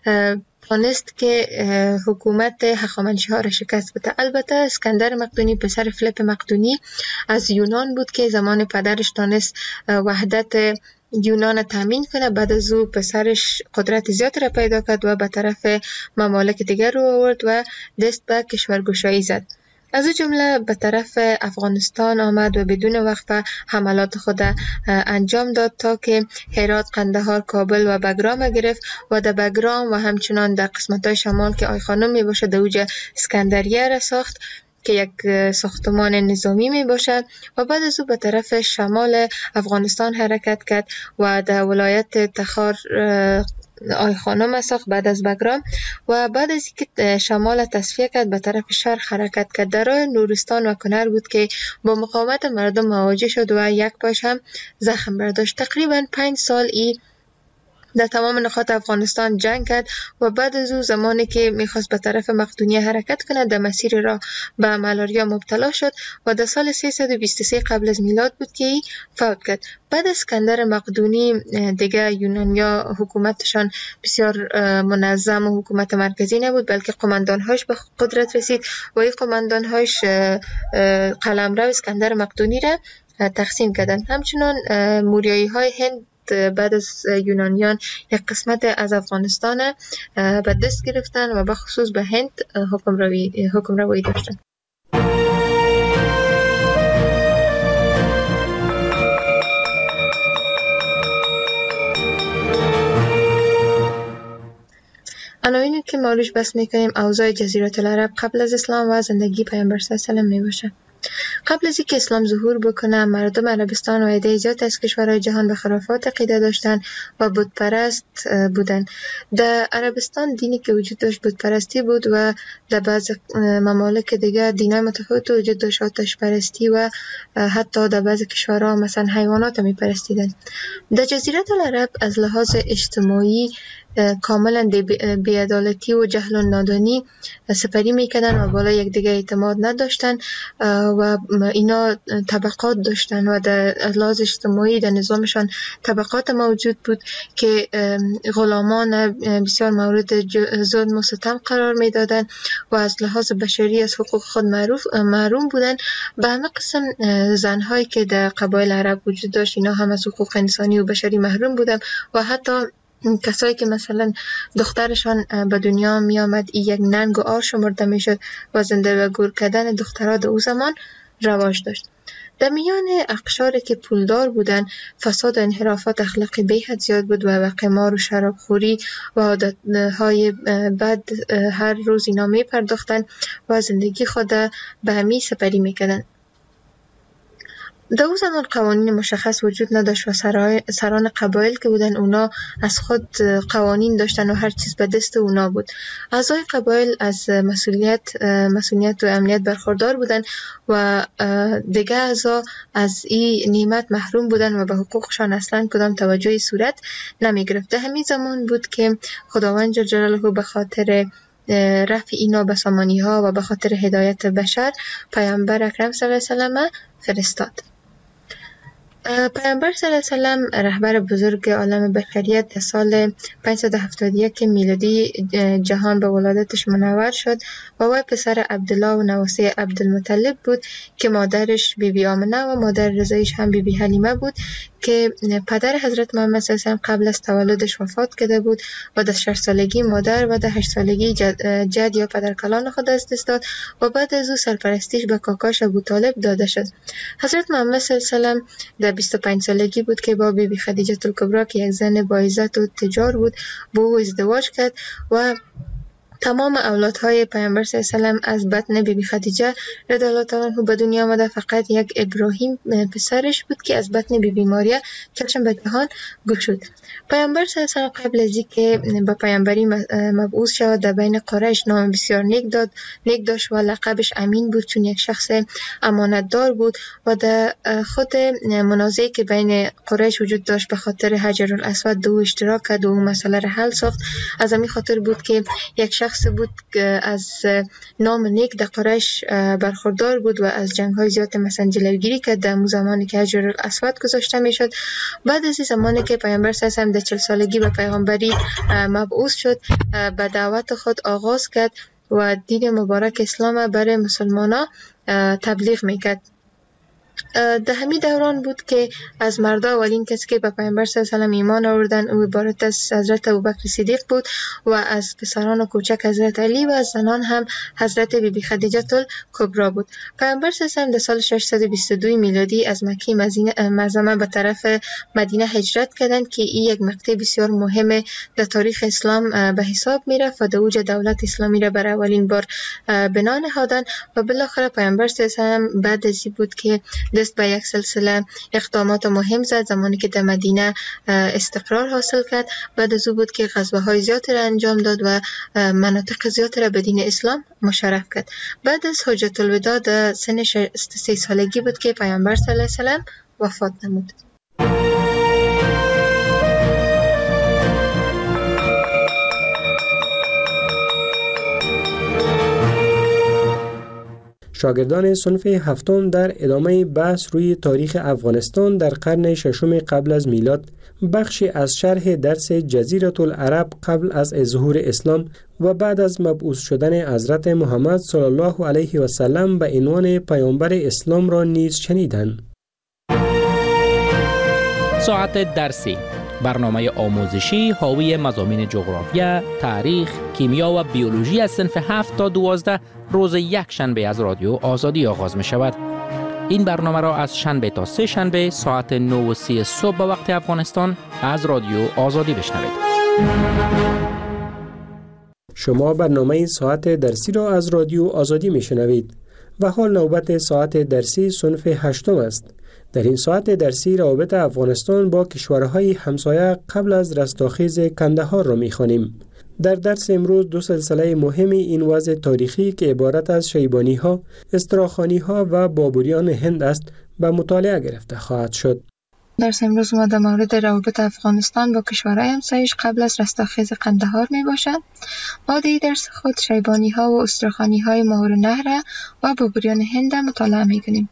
توانست که حکومت هخامنشی ها را شکست بده. البته اسکندر مقدونی پسر فلیپ مقدونی از یونان بود که زمان پدرش تانست وحدت یونان تامین کنه. بعد از او پسرش قدرت زیاد را پیدا کرد و به طرف ممالک دیگر رو آورد و دست به کشورگشایی زد. از او جمله به طرف افغانستان آمد و بدون وقفه حملات خود انجام داد تا که هرات، قندهار، کابل و بگرام گرفت و در بگرام و همچنان در قسمت‌های شمال که آی خانم می باشد در اوج اسکندریه را ساخت که یک ساختمان نظامی می باشد و بعد از او به طرف شمال افغانستان حرکت کرد و در ولایت تخار آی خانم ساخت بعد از بگرام و بعد از اینکه شمال تصفیه کرد به طرف شرق حرکت کرد. در راه نورستان و کنر بود که با مقاومت مردم مواجه شد و یک پاش هم زخم برداشت. تقریبا پنج سال ای در تمام نقاط افغانستان جنگ کرد و بعد از او زمانی که میخواست به طرف مقدونیه حرکت کند در مسیر راه به ملاریا مبتلا شد و در سال سیصد و بیست و سه قبل از میلاد بود که ای فوت کرد. بعد از اسکندر مقدونی دیگه یونانیا حکومتشان بسیار منظم و حکومت مرکزی نبود، بلکه قماندانهاش به قدرت رسید و این قماندانهاش قلمرو اسکندر مقدونی را تقسیم کردند. همچنان موریایی های هند بعد از یونانیان یک قسمت از افغانستان به دست گرفتن و به خصوص به هند حکم روی حکم روی داشتن. عناوینی که ما روش بحث میکنیم اوضاع جزیره العرب قبل از اسلام و زندگی پیامبر صلی الله علیه و آله می باشه. قبل از اینکه اسلام ظهور بکنه مردم عربستان و عده زیاد از کشورهای جهان به خرافات عقیده داشتن و بت پرست بودن. در عربستان دینی که وجود داشت بت پرستی بود و در بعض ممالک دیگه دینای متفاوت وجود داشت، آتش پرستی و حتی در بعض کشورها مثلا حیوانات می پرستیدن. در جزیره العرب از لحاظ اجتماعی کاملا بی‌عدالتی و جهل و نادانی سپری میکردن و بالا یک دیگه اعتماد نداشتن و اینا طبقات داشتن و در لحاظ اجتماعی در نظامشان طبقات موجود بود که غلامان بسیار مورد ظلم و ستم قرار میدادن و از لحاظ بشری از حقوق خود معروف محروم بودن. به همه قسم زنهایی که در قبایل عرب وجود داشت اینا هم از حقوق انسانی و بشری محروم بودن و حتی کسایی که مثلا دخترشان به دنیا می آمد ای یک ننگ و آر شمرده می شد و زنده و گور کردن دخترها در او زمان رواج داشت. در میان اقشاری که پولدار بودن فساد و انحرافات اخلاقی به حد زیاد بود و به قمار و شرابخوری و عادتهای بد هر روز اینا می پرداختن و زندگی خود به همی سپری می کردن. در او زمان قوانین مشخص وجود نداشت و سران قبایل که بودن اونا از خود قوانین داشتن و هر چیز به دست اونا بود. اعضای قبایل از مسئولیت مسئولیت و امنیت برخوردار بودن و دیگه اعضا از این نعمت محروم بودن و به حقوقشان اصلا کدام توجهی صورت نمی گرفت. در همین زمان بود که خداوند جل جلاله به خاطر رفع اینا به سامانی ها و به خاطر هدایت بشر پیامبر اکرم صلی الله علیه و سلم فرستاد. پیامبر صلی الله علیه و سلم رهبر بزرگ عالم بشریت در سال پانصد و هفتاد و یک میلادی جهان به ولادتش منور شد و وی پسر عبدالله و نواسه عبدالمطلب بود که مادرش بی بی آمنه و مادر رضایش هم بی بی حلیمه بود که پدر حضرت محمد صلی الله علیه و سلم قبل از تولدش وفات کرده بود و در شش سالگی مادر و در هشت سالگی جد, جد یا پدرکلان خود از دست داد و بعد از او سرپرستیش به کاکاش ابوطالب داده شد. حضرت محمد صلی الله علیه و سلم در بیست و پنج سالگی بود که با بی بی خدیجه الکبری که یک زن با عزت و تجار بود با او ازدواج کرد و تمام اولادهای پیامبر صلی الله علیه و سلم از بطن بی بی خدیجه رضی الله تعالی عنها به دنیا آمده. فقط یک ابراهیم پسرش بود که از بطن بی بی ماریا چشم به جهان گشود. پیامبر صلی الله علیه و سلم قبل از اینکه به پیامبری مبعوث شود در بین قریش نام بسیار نیک داد نیک داشت و لقبش امین بود چون یک شخص امانتدار بود و در خود منازعی که بین قریش وجود داشت به خاطر حجر الاسود دو اشتراک کرد و مسئله را حل ساخت. از همین خاطر بود که یک شخص بود که از نام نیک در قریش برخوردار بود و از جنگ‌های زیاد مثلا جلوگیری کرد در اون زمانی که حجر الاسود گذاشته میشد. بعد از این زمانی که پیامبر صلی الله علیه و سلم در چهل سالگی به پیغمبری مبعوث شد به دعوت خود آغاز کرد و دین مبارک اسلام برای مسلمانان تبلیغ میکرد. در همین دوران بود که از مردا اولین کسی که به پیامبر صلی الله علیه و سلم ایمان آوردن او عبارت از حضرت ابوبکر صدیق بود و از پسران و کوچک حضرت علی و از زنان هم حضرت بی بی خدیجه الکبری بود. پیامبر صلی الله علیه و سلم در سال ششصد و بیست و دو میلادی از مکه معظمه به طرف مدینه هجرت کردند که این یک مقطع بسیار مهم در تاریخ اسلام به حساب میرفت و در اوج دولت اسلامی را برای اولین بار بنا نهادند و بالاخره پیامبر صلی الله علیه و سلم بعد از این بود که دست به یک سلسله اقدامات مهم زد. زمانی که در مدینه استقرار حاصل کرد بعد از او بود که غزوه‌های زیادی را انجام داد و مناطق زیادی را به دین اسلام مشرف کرد. بعد از حجت الوداع در سن شصت و سه سالگی بود که پیامبر صلی الله علیه و سلم وفات نمود. شاگردان صنف هفتم در ادامه بحث روی تاریخ افغانستان در قرن ششم قبل از میلاد بخشی از شرح درس جزیره العرب قبل از ظهور اسلام و بعد از مبعوث شدن حضرت محمد صلی الله علیه و سلم به عنوان پیامبر اسلام را نیز شنیدند. ساعت درسی، برنامه آموزشی حاوی مضامین جغرافیا، تاریخ، کیمیا و بیولوژی از صنف هفت تا دوازده روز یک شنبه از رادیو آزادی آغاز می شود. این برنامه را از شنبه تا سه شنبه ساعت نه و سی صبح به وقت افغانستان از رادیو آزادی بشنوید. شما برنامه ساعت درسی را از رادیو آزادی می شنوید و حال نوبت ساعت درسی صنف هشتم است. در این ساعت درسی روابط افغانستان با کشورهای همسایه قبل از رستاخیز کندهار را می‌خوانیم. در درس امروز دو سلسله مهم این وضع تاریخی که عبارت از شیبانی‌ها، استراخانی‌ها و بابریان هند است به مطالعه گرفته خواهد شد. درس امروز ما در مورد روابط افغانستان با کشورهای همسایش قبل از رستاخیز قندهار می باشد. ما در درس خود شیبانی ها و استرخانی های ماهور نهر و بابریان هند مطالعه می کنیم.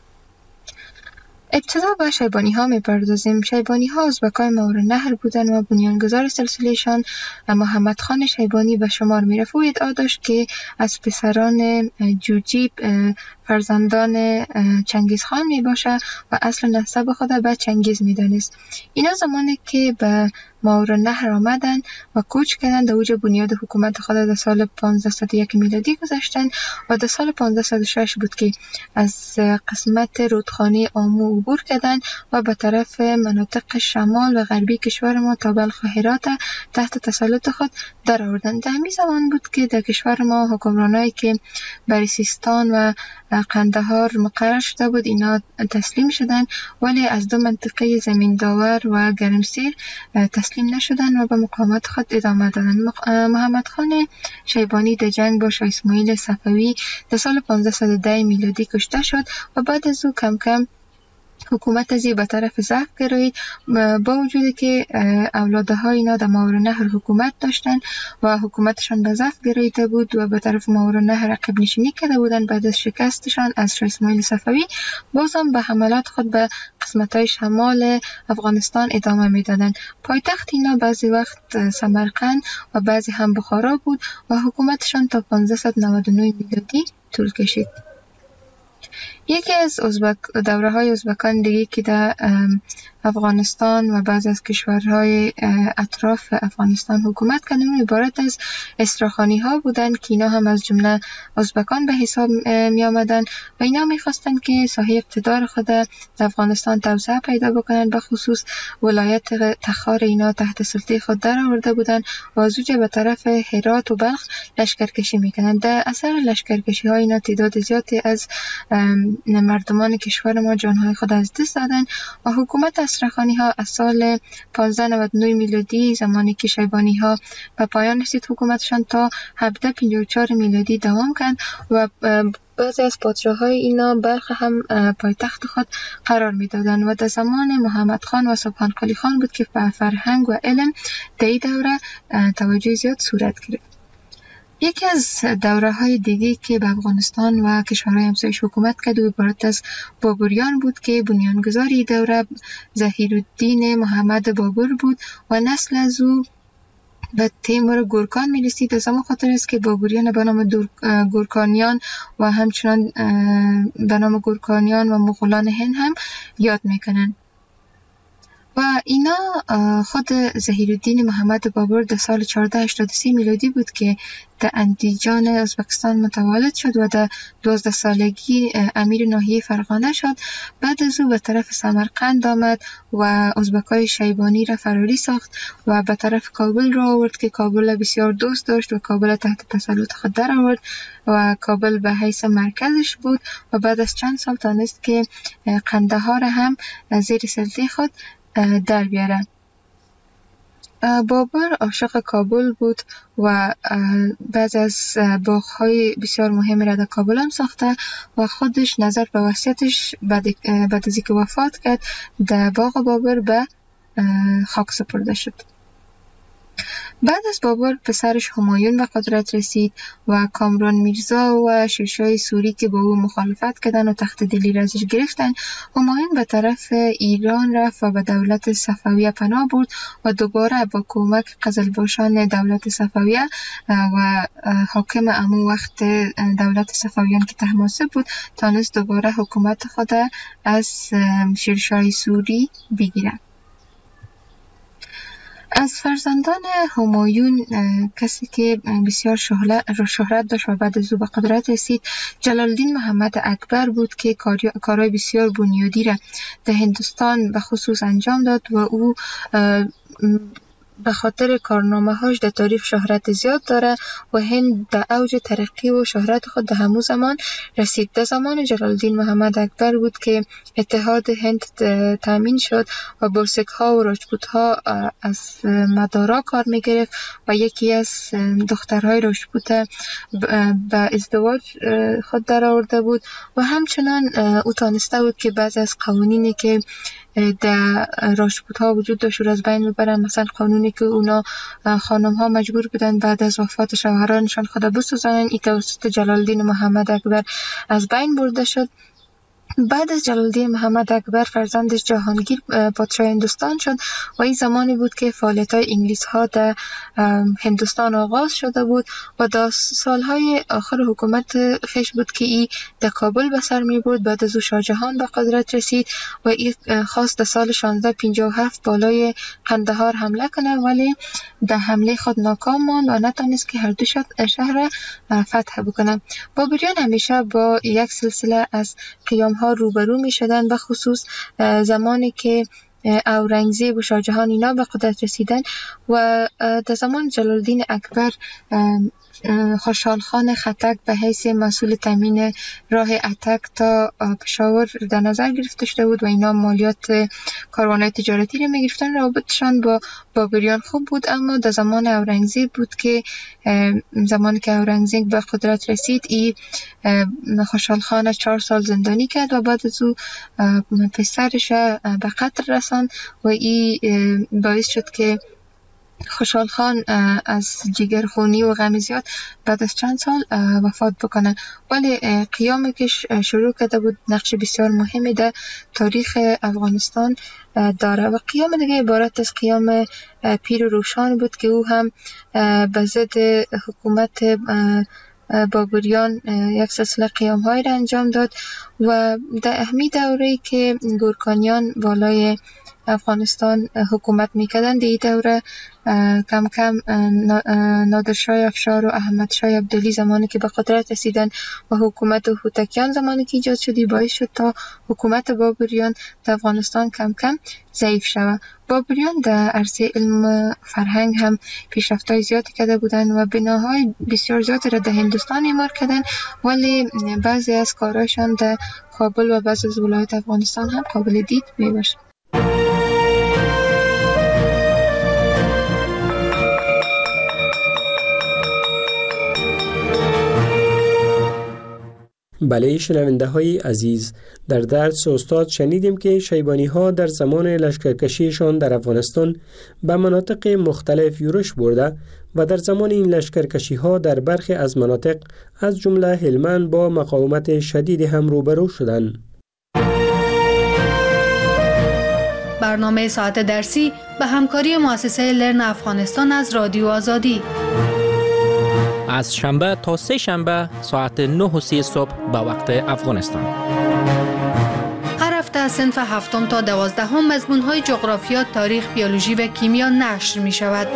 ابتدا به شیبانی ها می پردازیم. شیبانی ها ازبکای ماهور نهر بودند و بنیانگذار سلسلهشان محمد خان شیبانی به شمار می رفت و ادعا داشت که از پسران جوجیب فرزندان چنگیز خان می باشه و اصل نسب خود به چنگیز می دانست. اینا زمانی که به ماهور نهر آمدن و کوچ کردن در اوج بنیاد حکومت خود در سال پانزده صد و یک میلادی گذاشتن و در سال پانزده صد و شش بود که از قسمت رودخانه آمو عبور کردن و به طرف مناطق شمال و غربی کشور ما تا بلخ و هرات تحت تسلط خود در آوردن. در همین زمان بود که در کشور ما حکمرانایی که بر سیستان و قندهار مقرر شده بود اینا تسلیم شدن، ولی از دو منطقه زمین داور و گرمسیر تسلیم نشدن و به مقاومت خود ادامه دادن. محمد خان شیبانی در جنگ با شاه اسماعیل صفوی در سال پانزده صد و ده میلادی کشته شد و بعد از او کم کم حکومت ازی به طرف ضعف گرایید، با وجودی که اولادهای اینا در ماهور نهر حکومت داشتن و حکومتشان به ضعف گراییده بود و به طرف ماهور نهر عقب نشینی کرده بودن. بعد از شکستشان از شاه اسماعیل صفوی بازم به حملات خود به قسمت‌های شمال افغانستان ادامه میدادن. پایتخت اینا بعضی وقت سمرقند و بعضی هم بخارا بود و حکومتشان تا پانزده صد و نود و نه میلادی طول کشید. یکی از ازبک دوره های ازبکان دیگه که در افغانستان و بعض از کشورهای اطراف افغانستان حکومت کردن عبارت از استراخانی ها بودن که اینا هم از جمله ازبکان به حساب می آمدن و اینا می خواستن که ساحه اقتدار خود در افغانستان توسعه پیدا بکنن. به خصوص ولایت تخار اینا تحت سلطه خود در آورده بودن و از اونجا به طرف هرات و بلخ لشکرکشی میکنن. در اثر لشکرکشی ها اینا تعداد زیادی از مردمان کشور ما جانهای خود از دست دادن و حکومت استرخانی ها از سال پانزده نود و نه میلادی زمانی که شیبانی ها به پایان رسید حکومتشان تا هفده پنجاه و چهار میلادی دوام کرد و بعضی از پادشاه‌های اینا بلخ هم پایتخت خود قرار میدادن و در زمان محمد خان و سبحان قلی خان بود که به فرهنگ و علم در این دوره توجه زیاد صورت گرفت. یکی از دوره های دیگه که به افغانستان و کشورهای همسایش حکومت کرد و عبارت از بابریان بود که بنیانگذار این دوره ظهیرالدین محمد بابر بود و نسل از او به تیمور گورکان می رسید. از همون خاطر است که بابریان به نام گورکانیان و همچنان به نام گورکانیان و مغولان هند هم یاد میکنن. و اینا خود ظهیرالدین محمد بابر در سال چهارده هشتاد و سه میلادی بود که در اندیجان ازبکستان متولد شد و در دوازده سالگی امیر ناحیه فرغانه شد. بعد از او به طرف سمرقند آمد و ازبکای شیبانی را فراری ساخت و به طرف کابل را آورد که کابل بسیار دوست داشت و کابل تحت تسلط خود در آورد و کابل به حیث مرکزش بود و بعد از چند سال تانست که قندهار هم زیر سلطه خود در بیاره. بابر عاشق کابل بود و بعض از باغ‌های بسیار مهم را در کابل هم ساخته و خودش نظر به وصیتش بعد از اینکه وفات کرد در باغ بابر به خاک سپرده شد. بعد از بابر پسرش همایون به قدرت رسید و کامران میرزا و شیرشاه سوری که با او مخالفت کردن و تخت دلی را ازش گرفتن. همایون به طرف ایران رفت و به دولت صفویه پناه برد و دوباره با کمک قزلباشان دولت صفویه و حاکم امو وقت دولت صفویان که طهماسب بود تانست دوباره حکومت خود از شیرشاه سوری بگیرد. از فرزندان همایون کسی که بسیار شهرت داشت و بعد از او به قدرت رسید جلال الدین محمد اکبر بود که کارهای بسیار بنیادی را در هندوستان به خصوص انجام داد و او به خاطر کارنامه هاش در تاریخ شهرت زیاد داره و هند در اوج ترقی و شهرت خود در همون زمان رسید. در زمان جلال الدین محمد اکبر بود که اتحاد هند تامین شد و برسک ها و راجپوت ها از مدارا کار می گرفت و یکی از دخترهای راجپوت به ازدواج خود در آورده بود و همچنان او تانسته بود که بعضی از قوانینی که در راجپوت ها وجود داشت و از بین ببرن. مثلا قانونی که اونا خانم ها مجبور بودن بعد از وفات شوهرانشان خود بسوزانن، این توسط جلال الدین محمد اکبر از بین برده شد. بعد از جلال الدین محمد اکبر فرزندش جهانگیر پادشاه هندوستان شد و این زمانی بود که فعالیت‌های انگلیس ها در هندوستان آغاز شده بود و در سالهای آخر حکومت خیش بود که این در کابل به سر می برد. بعد از او شاه جهان به قدرت رسید و این خواست در سال شانزده پنجاه و هفت بالای قندهار حمله کنه، ولی در حمله خود ناکام ماند و نتونست که هر دو شهر فتح بکنه. بابریان همیشه با یک سلسله از قیام ها روبرو می شدن، به خصوص زمانی که اورنگزیب و شاه جهان اینا به قدرت رسیدن و در زمان جلال الدین اکبر خوشحال خان خټک به حیث مسئول تامین راه اتک تا پشاور در نظر گرفته شده بود و اینا مالیات کاروان‌های تجارتی رو می‌گرفتن. رابطشان با بابریان خوب بود، اما در زمان اورنگزیب بود که زمانی که اورنگزیب به قدرت رسید این خوشحال خان چهار سال زندانی کرد و بعد از او پسرش به قتل رساند و این باعث شد که خوشحال خان از جگرخونی و غم زیاد بعد از چند سال وفات بکنه. ولی قیامی که شروع کرده بود نقش بسیار مهمی در تاریخ افغانستان داره و قیام دیگه عبارت از قیام پیر و روشان بود که او هم به ضد حکومت بابریان یک سلسله قیام های را انجام داد و در اهمی دوره‌ای که گورکانیان بالای افغانستان حکومت میکردن، در این دوره کم کم نادرشاه افشار و احمد شاه عبدالی زمانی که به قدرت رسیدن و حکومت هوتکیان زمانی که ایجاد شدی باعث شد تا حکومت بابریان در افغانستان کم کم ضعیف شود. بابریان در عرصه علم فرهنگ هم پیشرفت‌های زیادی کرده بودند و بناهای بسیار زیادی را در هندوستان اعمار کردند، ولی بعضی از کارهایشان در کابل و بعضی از ولایات افغانستان هم قابل دید میباشد. بله شنونده های عزیز، در درس استاد شنیدیم که شیبانی ها در زمان لشکرکشیشان در افغانستان به مناطق مختلف یورش برده و در زمان این لشکرکشی ها در برخی از مناطق از جمله هلمند با مقاومت شدید هم روبرو شدند. برنامه ساعت درسی به همکاری مؤسسه لرن افغانستان از رادیو آزادی از شنبه تا سه شنبه ساعت نه و سی صبح به وقت افغانستان. هر هفته از صنف هفتم تا دوازدهم مضمون‌های جغرافیا، تاریخ، بیولوژی و کیمیا نشر می شود.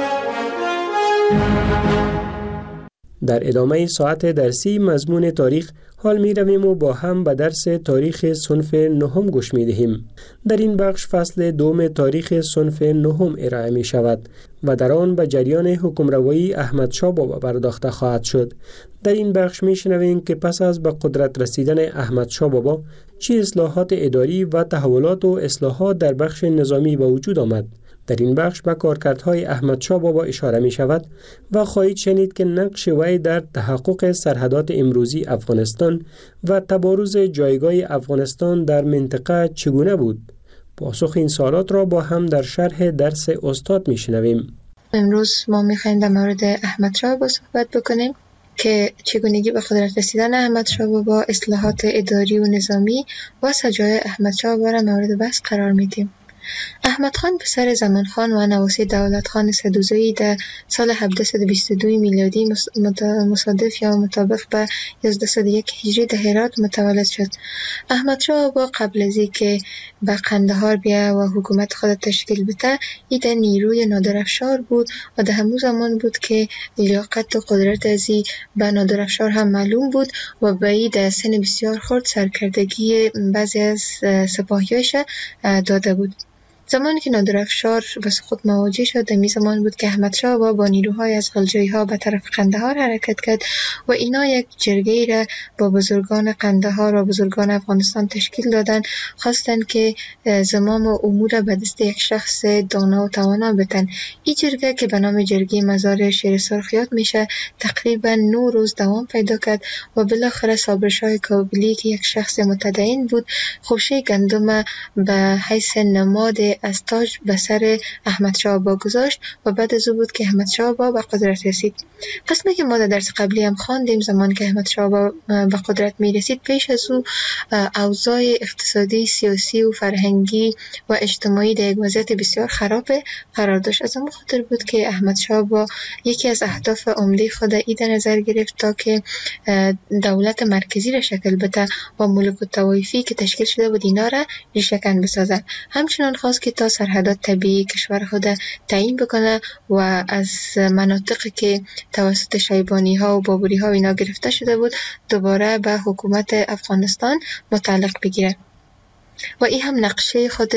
در ادامه ساعت درسی مضمون تاریخ حال می رویم و با هم به درس تاریخ صنف نهم گوش می دهیم. در این بخش فصل دوم تاریخ صنف نهم ارائه می شود و در آن به جریان حکمروایی احمد شاه بابا پرداخته خواهد شد. در این بخش می شنویم که پس از به قدرت رسیدن احمد شاه بابا چه اصلاحات اداری و تحولات و اصلاحات در بخش نظامی به وجود آمد. در این بخش به کارکردهای احمد شاه بابا اشاره می شود و خواهید شنید که نقش وی در تحقق سرحدات امروزی افغانستان و تبارز جایگاه افغانستان در منطقه چگونه بود. پاسخ این سوالات را با هم در شرح درس استاد می شنویم. امروز ما می خواهیم در مورد احمد شاه بابا صحبت بکنیم که چگونگی به قدرت رسیدن احمد شاه بابا، اصلاحات اداری و نظامی و سجای احمد شاه بابا را مورد بحث قرار میدیم. احمد خان پسر زمان خان و نواسی دولت خان سدوزایی در سال هفتصد و بیست و دو میلادی مصادف یا مطابق به یازده و یک هجری در هرات متولد شد. احمد شاه بابا قبل از اینکه به قندهار بیا و حکومت خود تشکیل بده، این در نیروی نادرافشار بود و در همون زمان بود که لیاقت و قدرت ازی به نادرافشار هم معلوم بود و به این در سن بسیار خرد سرکردگی بعضی از سپاهیانش داده بود. زمانی که نادرافشار به سقوط مواجه شد، در می زمان بود که احمد شاه بابا با نیروهای از غلجایی ها به طرف قندهار حرکت کرد و اینا یک جرگه را با بزرگان قندهار و بزرگان افغانستان تشکیل دادن، خواستند که زمام و امور به دست یک شخص دانا و توانا بتن. این جرگه که به نام جرگه مزار شیر سرخ یاد میشه تقریبا نه روز دوام پیدا کرد و بالاخره صابرشاه کابلی که یک شخص متدین بود خوشه گندم به حیث نماد از تاج به سر احمد شاه بابا گذاشت و بعد از او بود که احمد شاه بابا به قدرت رسید. قسمی که ما در درس قبلی هم خواندیم، زمان که احمد شاه بابا به قدرت می رسید، پیش از او اوضاع اقتصادی، سیاسی و فرهنگی و اجتماعی در یک وضعیت بسیار خراب قرار داشت. از اون خاطر بود که احمد شاه بابا یکی از اهداف عمده خود ای در نظر گرفت تا که دولت مرکزی را شکل بده و ملوک الطوایفی که تشکیل شده بود اینا را ریشه‌کن بسازد. همچنان خواست که تا سرحدات طبیعی کشور خود تعیین بکنه و از مناطقی که توسط شیبانی ها و بابری ها اینا گرفته شده بود دوباره به حکومت افغانستان متعلق بگیره و این هم نقشه خود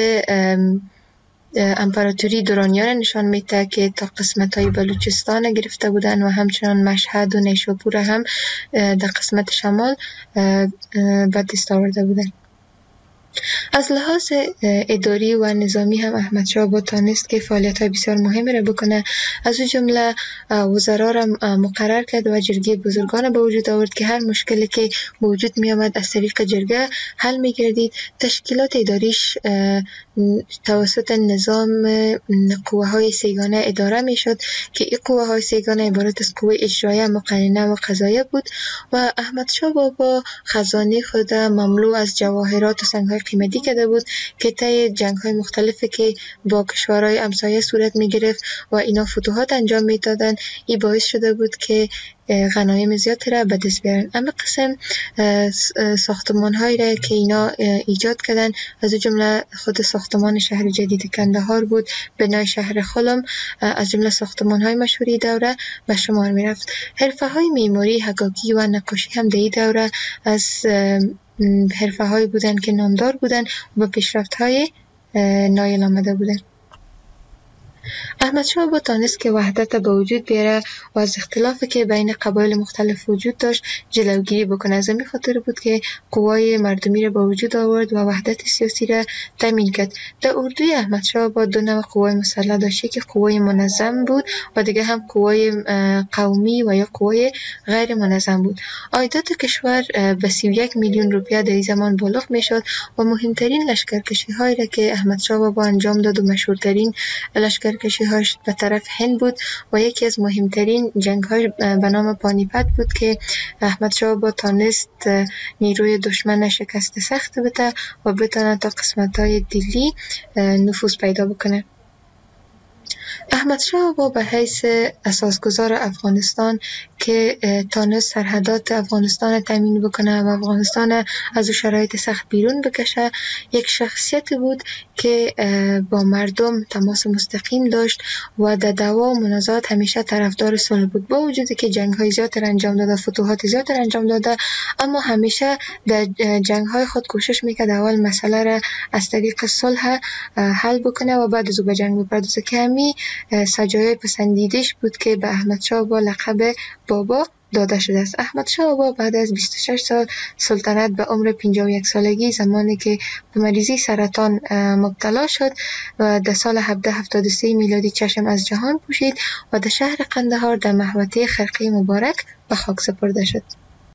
امپراتوری دورانیان نشان میده که تا قسمت های بلوچستان گرفته بودن و همچنان مشهد و نیشابور هم در قسمت شمال به دست آورده بودن. از لحاظ اداری و نظامی هم احمد شاه بابا تانست که فعالیت‌های بسیار مهمی را بکنه. از او جمله وزرا را مقرر کرد و جرگه بزرگان به وجود آورد که هر مشکلی که به وجود می آمد از طریق جرگه حل می گردید. تشکیلات اداریش توسط نظام قوه های سیگانه اداره می شد که این قوه های سیگانه عبارت از قوه اجرایه، مقننه و قضاییه بود و احمد شاه بابا خزانه خود مملو از جواهرات و سنگ‌های قیمتی کرده بود که طی جنگ‌های مختلفی که با کشورهای همسایه صورت می‌گرفت و اینا فتوحات انجام می‌دادن، این باعث شده بود که غنایم زیادی را به دست بیارن. اما قسم ساختمان‌هایی را که اینا ایجاد کردن، از جمله خود ساختمان شهر جدید کندهار بود، بنای شهر خلم، از جمله ساختمان‌های مشهوری دوره به شمار می‌رفت. حرفه‌های معماری، حکاکی و نقاشی هم در این دوره از حرفه هایی بودن که نامدار بودن و به پیشرفت های نایل آمده بودن. احمد شاه بابا تانست که وحدت به وجود بیاره و از اختلافی که بین قبایل مختلف وجود داشت جلوگیری بکنه. از همین خاطر بود که قوای مردمی را به وجود آورد و وحدت سیاسی را تامین کرد. در اردوی احمد شاه بابا دو نوع قوای مسلح داشت، که قوای منظم بود و دیگه هم قوای قومی و یا قوای غیر منظم بود. عایدات کشور به سی و یک میلیون روپیه در این زمان بالغ میشد و مهمترین لشکرکشی هایی را که احمد شاه بابا انجام داد و مشهورترین لشکر کشی هاش به طرف هند بود و یکی از مهمترین جنگ های به نام پانیپت بود که احمد شاه بابا تانست نیروی دشمن شکست سخت بده و بتانه تا قسمت های دلی نفوذ پیدا بکنه. احمد شاه بابا به حیث اساسگزار افغانستان که تانست سرحدات افغانستان تامین بکنه و افغانستان از شرایط سخت بیرون بکشه، یک شخصیت بود که با مردم تماس مستقیم داشت و در دعوا و منازعات همیشه طرفدار صلح بود. با وجودی که جنگ‌های زیاد را انجام داده، فتوحات زیاد را انجام داده، اما همیشه در جنگ‌های خود کوشش میکرد اول مسئله را از طریق صلح حل بکنه و بعد از او به جنگ بپردازه، که همین سجایای پسندیدش بود که به احمد شاه با لقب بابا داده شده است. احمد شاه بابا بعد از بیست و شش سال سلطنت به عمر پنجاه و یک سالگی، زمانی که به مریضی سرطان مبتلا شد و در سال هفده هفتاد و سه میلادی چشم از جهان پوشید و در شهر قندهار در محوطه خرقه مبارک به خاک سپرده شد.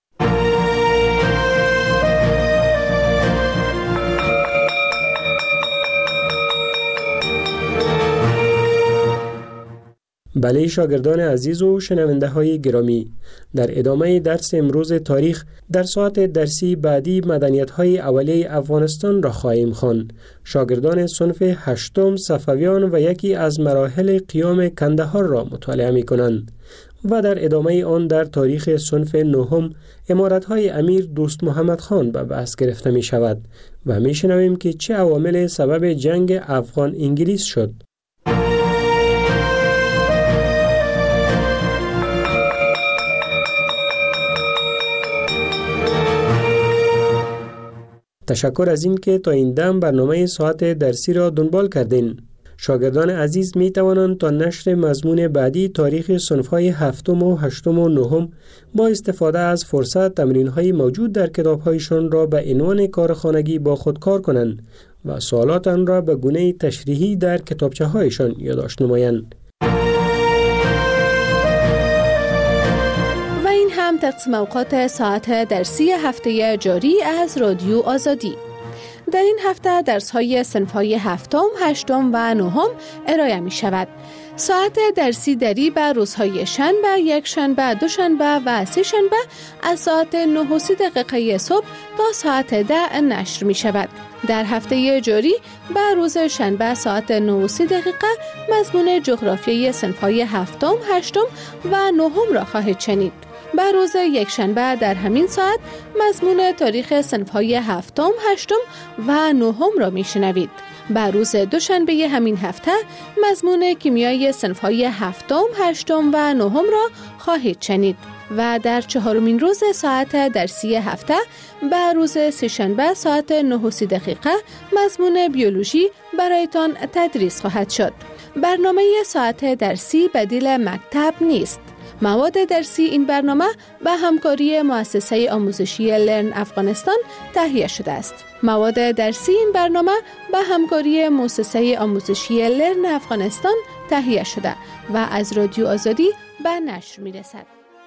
بله شاگردان عزیز و شنونده های گرامی، در ادامه درس امروز تاریخ در ساعت درسی بعدی مدنیت های اولیه افغانستان را خواهیم خواند. شاگردان صنف هشتم صفویان و یکی از مراحل قیام کندهار را مطالعه می کنند و در ادامه آن در تاریخ صنف نهم امارت های امیر دوست محمد خان به بحث گرفته می شود و می شنویم که چه عوامل سبب جنگ افغان انگلیس شد. تشکر از این که تا این دم برنامه ساعت درسی را دنبال کردین. شاگردان عزیز می توانند تا نشر مضمون بعدی تاریخ صنف‌های هفتم و هشتم و نهم با استفاده از فرصت تمرین‌های موجود در کتاب‌هایشان را به عنوان کارخانگی با خود کار کنند و سوالات آن را به گونه تشریحی در کتابچه‌هایشان یادداشت نمایند. و این هم تقسیم اوقات ساعت درسی هفته جاری از رادیو آزادی. در این هفته درس‌های صنف‌های هفتم، هشتم و نهم ارائه می شود. ساعت درسی دری به روزهای شنبه، یک شنبه، دو شنبه و سه شنبه از ساعت نه و سی دقیقه صبح تا ساعت ده نشر می شود. در هفته جاری به روز شنبه ساعت نه و سی دقیقه مضمون جغرافیای صنف‌های هفتم، هشتم و نهم را خواهید شنید. به روز یک شنبه در همین ساعت مضمون تاریخ صنف‌های هفتم، هشتم و نهم را میشنوید. به روز دوشنبه همین هفته مضمون کیمیای صنف‌های هفتم، هشتم و نهم را خواهید شنید و در چهارمین روز ساعت درسی هفته به روز سه‌شنبه ساعت نه و سی دقیقه مضمون بیولوژی برایتان تدریس خواهد شد. برنامه ساعت درسی بدیل مکتب نیست. مواد درسی این برنامه به همکاری مؤسسه آموزشی لرن افغانستان تهیه شده است. مواد درسی این برنامه به همکاری مؤسسه آموزشی لرن افغانستان تهیه شده و از رادیو آزادی به نشر می رسد.